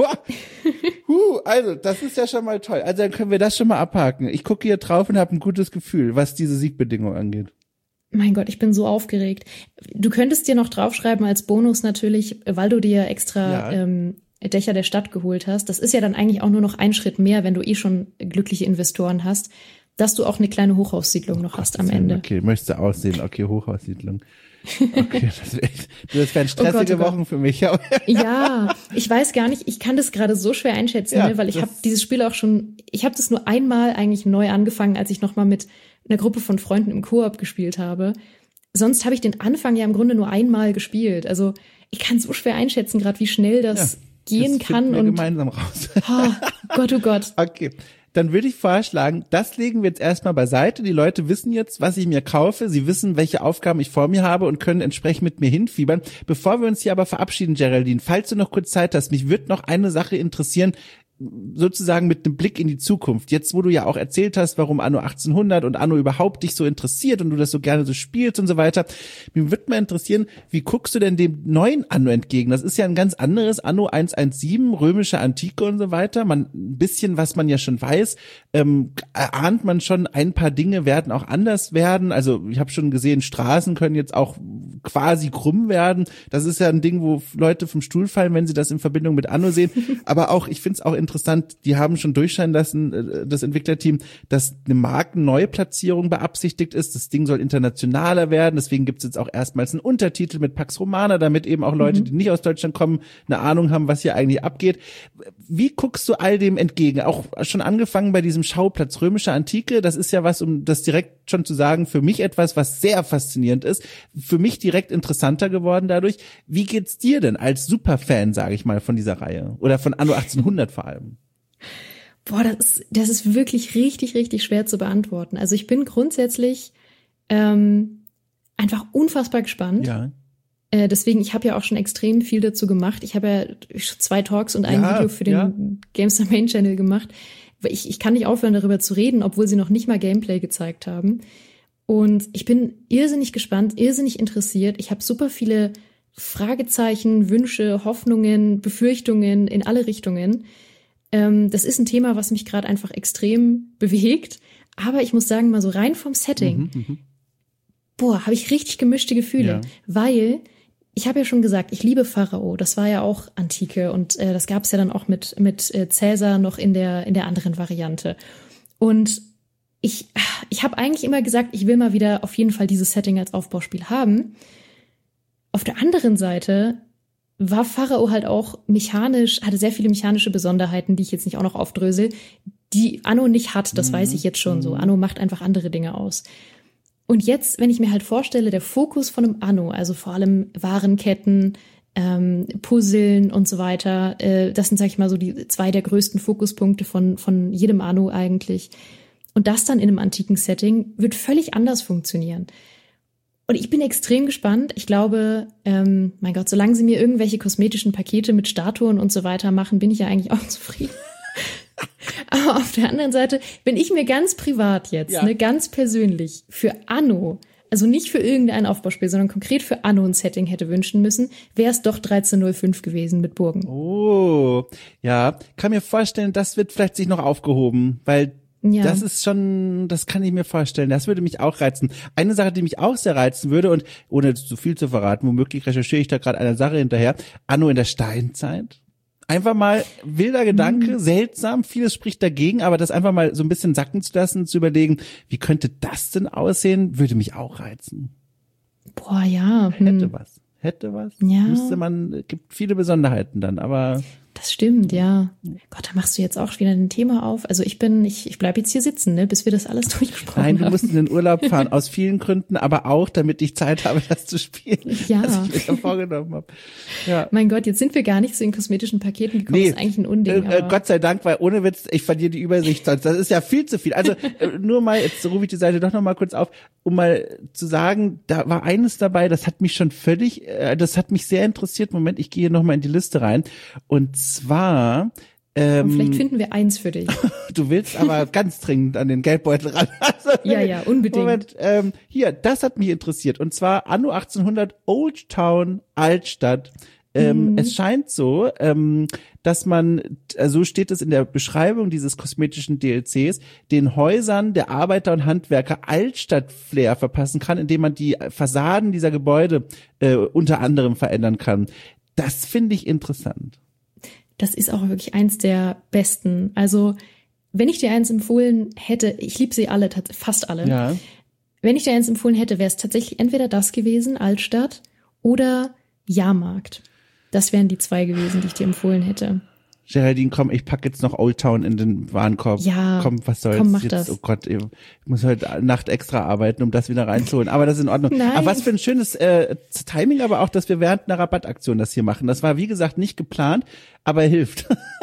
huh, also, das ist ja schon mal toll. Also dann können wir das schon mal abhaken. Ich gucke hier drauf und habe ein gutes Gefühl, was diese Siegbedingung angeht. Mein Gott, ich bin so aufgeregt. Du könntest dir noch draufschreiben als Bonus natürlich, weil du dir extra ja. ähm, Dächer der Stadt geholt hast. Das ist ja dann eigentlich auch nur noch ein Schritt mehr, wenn du eh schon glückliche Investoren hast, dass du auch eine kleine Hochhaussiedlung noch oh, hast am Ende. Okay, möchtest du aussehen? Okay, Hochhaussiedlung. Okay, das wäre echt, das wären stressige oh Gott, oh Wochen Gott. für mich. Ja, ich weiß gar nicht, ich kann das gerade so schwer einschätzen, ja, ne, weil ich habe dieses Spiel auch schon, ich habe das nur einmal eigentlich neu angefangen, als ich nochmal mit einer Gruppe von Freunden im Koop gespielt habe. Sonst habe ich den Anfang ja im Grunde nur einmal gespielt. Also ich kann so schwer einschätzen gerade, wie schnell das ja, gehen das kann. Wir und gemeinsam raus. Oh Gott, oh Gott. Okay. Dann würde ich vorschlagen, das legen wir jetzt erstmal beiseite. Die Leute wissen jetzt, was ich mir kaufe. Sie wissen, welche Aufgaben ich vor mir habe und können entsprechend mit mir hinfiebern. Bevor wir uns hier aber verabschieden, Geraldine, falls du noch kurz Zeit hast, mich würde noch eine Sache interessieren, sozusagen mit einem Blick in die Zukunft. Jetzt, wo du ja auch erzählt hast, warum Anno achtzehnhundert und Anno überhaupt dich so interessiert und du das so gerne so spielst und so weiter. Mir würde mal interessieren, wie guckst du denn dem neuen Anno entgegen? Das ist ja ein ganz anderes Anno hundertsiebzehn, römische Antike und so weiter. Man, ein bisschen, was man ja schon weiß, ähm, erahnt man schon, ein paar Dinge werden auch anders werden. Also ich habe schon gesehen, Straßen können jetzt auch quasi krumm werden. Das ist ja ein Ding, wo Leute vom Stuhl fallen, wenn sie das in Verbindung mit Anno sehen. Aber auch, ich finde es auch interessant, die haben schon durchscheinen lassen, das Entwicklerteam, dass eine Markenneuplatzierung beabsichtigt ist. Das Ding soll internationaler werden, deswegen gibt es jetzt auch erstmals einen Untertitel mit Pax Romana, damit eben auch Leute, mhm. die nicht aus Deutschland kommen, eine Ahnung haben, was hier eigentlich abgeht. Wie guckst du all dem entgegen? Auch schon angefangen bei diesem Schauplatz römische Antike, das ist ja was, um das direkt schon zu sagen, für mich etwas, was sehr faszinierend ist, für mich direkt interessanter geworden dadurch. Wie geht's dir denn als Superfan, sage ich mal, von dieser Reihe? Oder von Anno achtzehnhundert vor allem? Boah, das ist, das ist wirklich richtig, richtig schwer zu beantworten. Also ich bin grundsätzlich ähm, einfach unfassbar gespannt. Ja. Äh, deswegen, ich habe ja auch schon extrem viel dazu gemacht. Ich habe ja zwei Talks und ein ja, Video für den ja. GameStar Main Channel gemacht. Ich, ich kann nicht aufhören, darüber zu reden, obwohl sie noch nicht mal Gameplay gezeigt haben. Und ich bin irrsinnig gespannt, irrsinnig interessiert. Ich habe super viele Fragezeichen, Wünsche, Hoffnungen, Befürchtungen in alle Richtungen. Ähm, das ist ein Thema, was mich gerade einfach extrem bewegt. Aber ich muss sagen, mal so rein vom Setting, mhm, boah, habe ich richtig gemischte Gefühle. Ja. Weil, ich habe ja schon gesagt, ich liebe Pharao. Das war ja auch Antike und äh, das gab es ja dann auch mit mit äh, Cäsar noch in der in der anderen Variante. Und ich ich habe eigentlich immer gesagt, ich will mal wieder auf jeden Fall dieses Setting als Aufbauspiel haben. Auf der anderen Seite war Pharao halt auch mechanisch, hatte sehr viele mechanische Besonderheiten, die ich jetzt nicht auch noch aufdrösel, die Anno nicht hat. Das mhm. weiß ich jetzt schon so. Anno macht einfach andere Dinge aus. Und jetzt, wenn ich mir halt vorstelle, der Fokus von einem Anno, also vor allem Warenketten, ähm, Puzzeln und so weiter, äh, das sind, sag ich mal, so die zwei der größten Fokuspunkte von von jedem Anno eigentlich. Und das dann in einem antiken Setting wird völlig anders funktionieren. Und ich bin extrem gespannt. Ich glaube, ähm, mein Gott, solange sie mir irgendwelche kosmetischen Pakete mit Statuen und so weiter machen, bin ich ja eigentlich auch zufrieden. Aber auf der anderen Seite, wenn ich mir ganz privat jetzt, ja. ne, ganz persönlich für Anno, also nicht für irgendein Aufbauspiel, sondern konkret für Anno ein Setting hätte wünschen müssen, wäre es doch dreizehn null fünf gewesen mit Burgen. Oh, ja, kann mir vorstellen, das wird vielleicht sich noch aufgehoben, weil ja. das ist schon, das kann ich mir vorstellen, das würde mich auch reizen. Eine Sache, die mich auch sehr reizen würde, und ohne zu viel zu verraten, womöglich recherchiere ich da gerade eine Sache hinterher, Anno in der Steinzeit. Einfach mal wilder Gedanke, mhm. seltsam, vieles spricht dagegen, aber das einfach mal so ein bisschen sacken zu lassen, zu überlegen, wie könnte das denn aussehen, würde mich auch reizen. Boah, ja. Hm. Hätte was, hätte was. Ja. Müsste man, gibt viele Besonderheiten dann, aber... Das stimmt, ja. Gott, da machst du jetzt auch wieder ein Thema auf. Also ich bin, ich, ich bleib jetzt hier sitzen, ne, bis wir das alles durchgesprochen haben. Nein, du musst in den Urlaub fahren, aus vielen Gründen, aber auch, damit ich Zeit habe, das zu spielen, ja. was ich mir da vorgenommen habe. Ja. Mein Gott, jetzt sind wir gar nicht zu den kosmetischen Paketen gekommen, nee, das ist eigentlich ein Unding. Äh, Gott sei Dank, weil ohne Witz, ich verliere die Übersicht sonst. Das ist ja viel zu viel. Also äh, nur mal, jetzt rufe ich die Seite doch noch mal kurz auf, um mal zu sagen, da war eines dabei, das hat mich schon völlig, äh, das hat mich sehr interessiert. Moment, ich gehe noch mal in die Liste rein. Und zwar Ähm, vielleicht finden wir eins für dich. Du willst aber ganz dringend an den Geldbeutel ran. Also, ja, ja, unbedingt. Moment, ähm, hier, das hat mich interessiert. Und zwar Anno achtzehnhundert Old Town Altstadt. Ähm, mhm. Es scheint so, ähm, dass man, so steht es in der Beschreibung dieses kosmetischen D L Cs, den Häusern der Arbeiter und Handwerker Altstadt-Flair verpassen kann, indem man die Fassaden dieser Gebäude äh, unter anderem verändern kann. Das finde ich interessant. Das ist auch wirklich eins der besten. Also, wenn ich dir eins empfohlen hätte, ich liebe sie alle, fast alle. Ja. Wenn ich dir eins empfohlen hätte, wäre es tatsächlich entweder das gewesen, Altstadt, oder Jahrmarkt. Das wären die zwei gewesen, die ich dir empfohlen hätte. Geraldine, komm, ich pack jetzt noch Old Town in den Warenkorb. Ja, komm, was soll's komm, mach jetzt? das. Oh Gott, ich muss heute Nacht extra arbeiten, um das wieder reinzuholen. Aber das ist in Ordnung. Nein. Aber was für ein schönes äh, Timing, aber auch, dass wir während einer Rabattaktion das hier machen. Das war, wie gesagt, nicht geplant, aber hilft.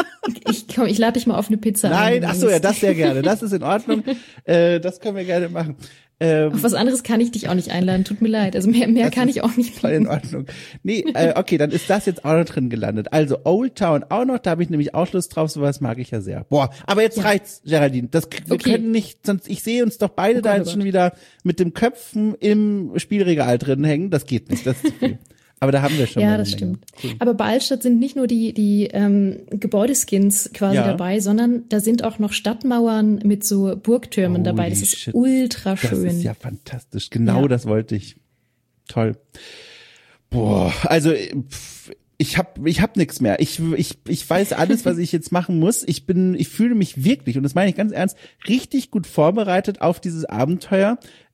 Ich komm, ich lade dich mal auf eine Pizza Nein, ein. Nein, ach so, ja, das sehr gerne. Das ist in Ordnung. äh, das können wir gerne machen. Ähm, Auf was anderes kann ich dich auch nicht einladen, tut mir leid. Also mehr, mehr kann ich auch nicht voll in Ordnung. Nee, äh, okay, dann ist das jetzt auch noch drin gelandet. Also Old Town auch noch, da habe ich nämlich auch Lust drauf, sowas mag ich ja sehr. Boah, aber jetzt ja. reicht's, Geraldine. Das, wir okay. können nicht, sonst, ich sehe uns doch beide oh da Gott, jetzt schon wieder mit dem Köpfen im Spielregal drin hängen. Das geht nicht, das ist zu viel. Aber da haben wir schon. Ja, das Menge. Stimmt. Cool. Aber bei Altstadt sind nicht nur die die ähm, Gebäudeskins quasi ja. dabei, sondern da sind auch noch Stadtmauern mit so Burgtürmen Holy dabei. Das ist shit. ultra schön. Das ist ja fantastisch. Genau ja. das wollte ich. Toll. Boah, also ich hab ich hab nichts mehr. Ich ich ich weiß alles, was ich jetzt machen muss. Ich bin ich fühle mich wirklich, und das meine ich ganz ernst, richtig gut vorbereitet auf dieses Abenteuer.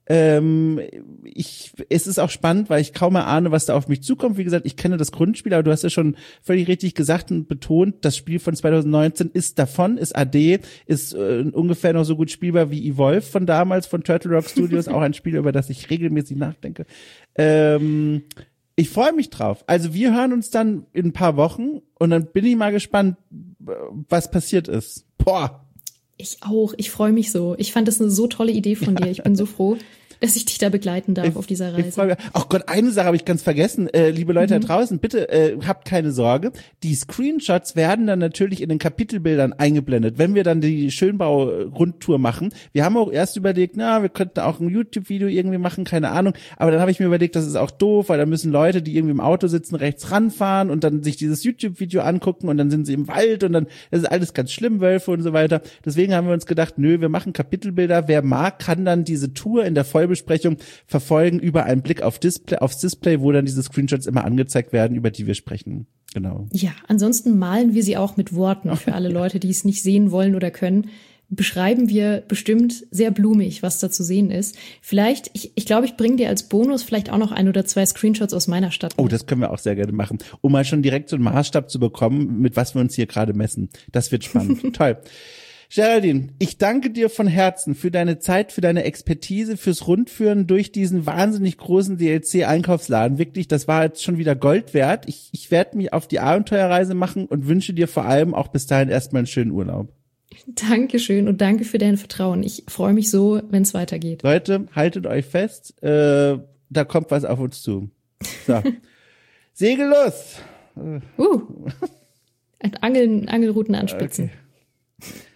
Ähm, ich, es ist auch spannend, weil ich kaum erahne, was da auf mich zukommt. Wie gesagt, ich kenne das Grundspiel, aber du hast ja schon völlig richtig gesagt und betont, das Spiel von zwanzig neunzehn ist davon, ist A D, ist äh, ungefähr noch so gut spielbar wie Evolve von damals, von Turtle Rock Studios, auch ein Spiel, über das ich regelmäßig nachdenke. Ähm, ich freue mich drauf. Also wir hören uns dann in ein paar Wochen und dann bin ich mal gespannt, was passiert ist. Boah. Ich auch. Ich freue mich so. Ich fand das eine so tolle Idee von dir. Ich bin so froh, dass ich dich da begleiten darf ich, auf dieser Reise. Ich freu mich. Ach Gott, eine Sache habe ich ganz vergessen. Äh, liebe Leute mhm. da draußen, bitte äh, habt keine Sorge. Die Screenshots werden dann natürlich in den Kapitelbildern eingeblendet, wenn wir dann die Schönbau-Rundtour machen. Wir haben auch erst überlegt, na, wir könnten auch ein YouTube-Video irgendwie machen, keine Ahnung. Aber dann habe ich mir überlegt, das ist auch doof, weil da müssen Leute, die irgendwie im Auto sitzen, rechts ranfahren und dann sich dieses YouTube-Video angucken und dann sind sie im Wald und dann das ist alles ganz schlimm, Wölfe und so weiter. Deswegen haben wir uns gedacht, nö, wir machen Kapitelbilder. Wer mag, kann dann diese Tour in der Vollbesprechung verfolgen über einen Blick auf Display, aufs Display, wo dann diese Screenshots immer angezeigt werden, über die wir sprechen. Genau. Ja, ansonsten malen wir sie auch mit Worten für alle Leute, die es nicht sehen wollen oder können. Beschreiben wir bestimmt sehr blumig, was da zu sehen ist. Vielleicht, ich, ich glaube, ich bringe dir als Bonus vielleicht auch noch ein oder zwei Screenshots aus meiner Stadt mit. Oh, das können wir auch sehr gerne machen, um mal schon direkt so einen Maßstab zu bekommen, mit was wir uns hier gerade messen. Das wird spannend. Toll. Geraldine, ich danke dir von Herzen für deine Zeit, für deine Expertise, fürs Rundführen durch diesen wahnsinnig großen D L C-Einkaufsladen. Wirklich, das war jetzt schon wieder Gold wert. Ich, ich werde mich auf die Abenteuerreise machen und wünsche dir vor allem auch bis dahin erstmal einen schönen Urlaub. Dankeschön und danke für dein Vertrauen. Ich freue mich so, wenn es weitergeht. Leute, haltet euch fest, äh, da kommt was auf uns zu. So. Segel los! Uh. Angeln, Angelruten anspitzen. Okay.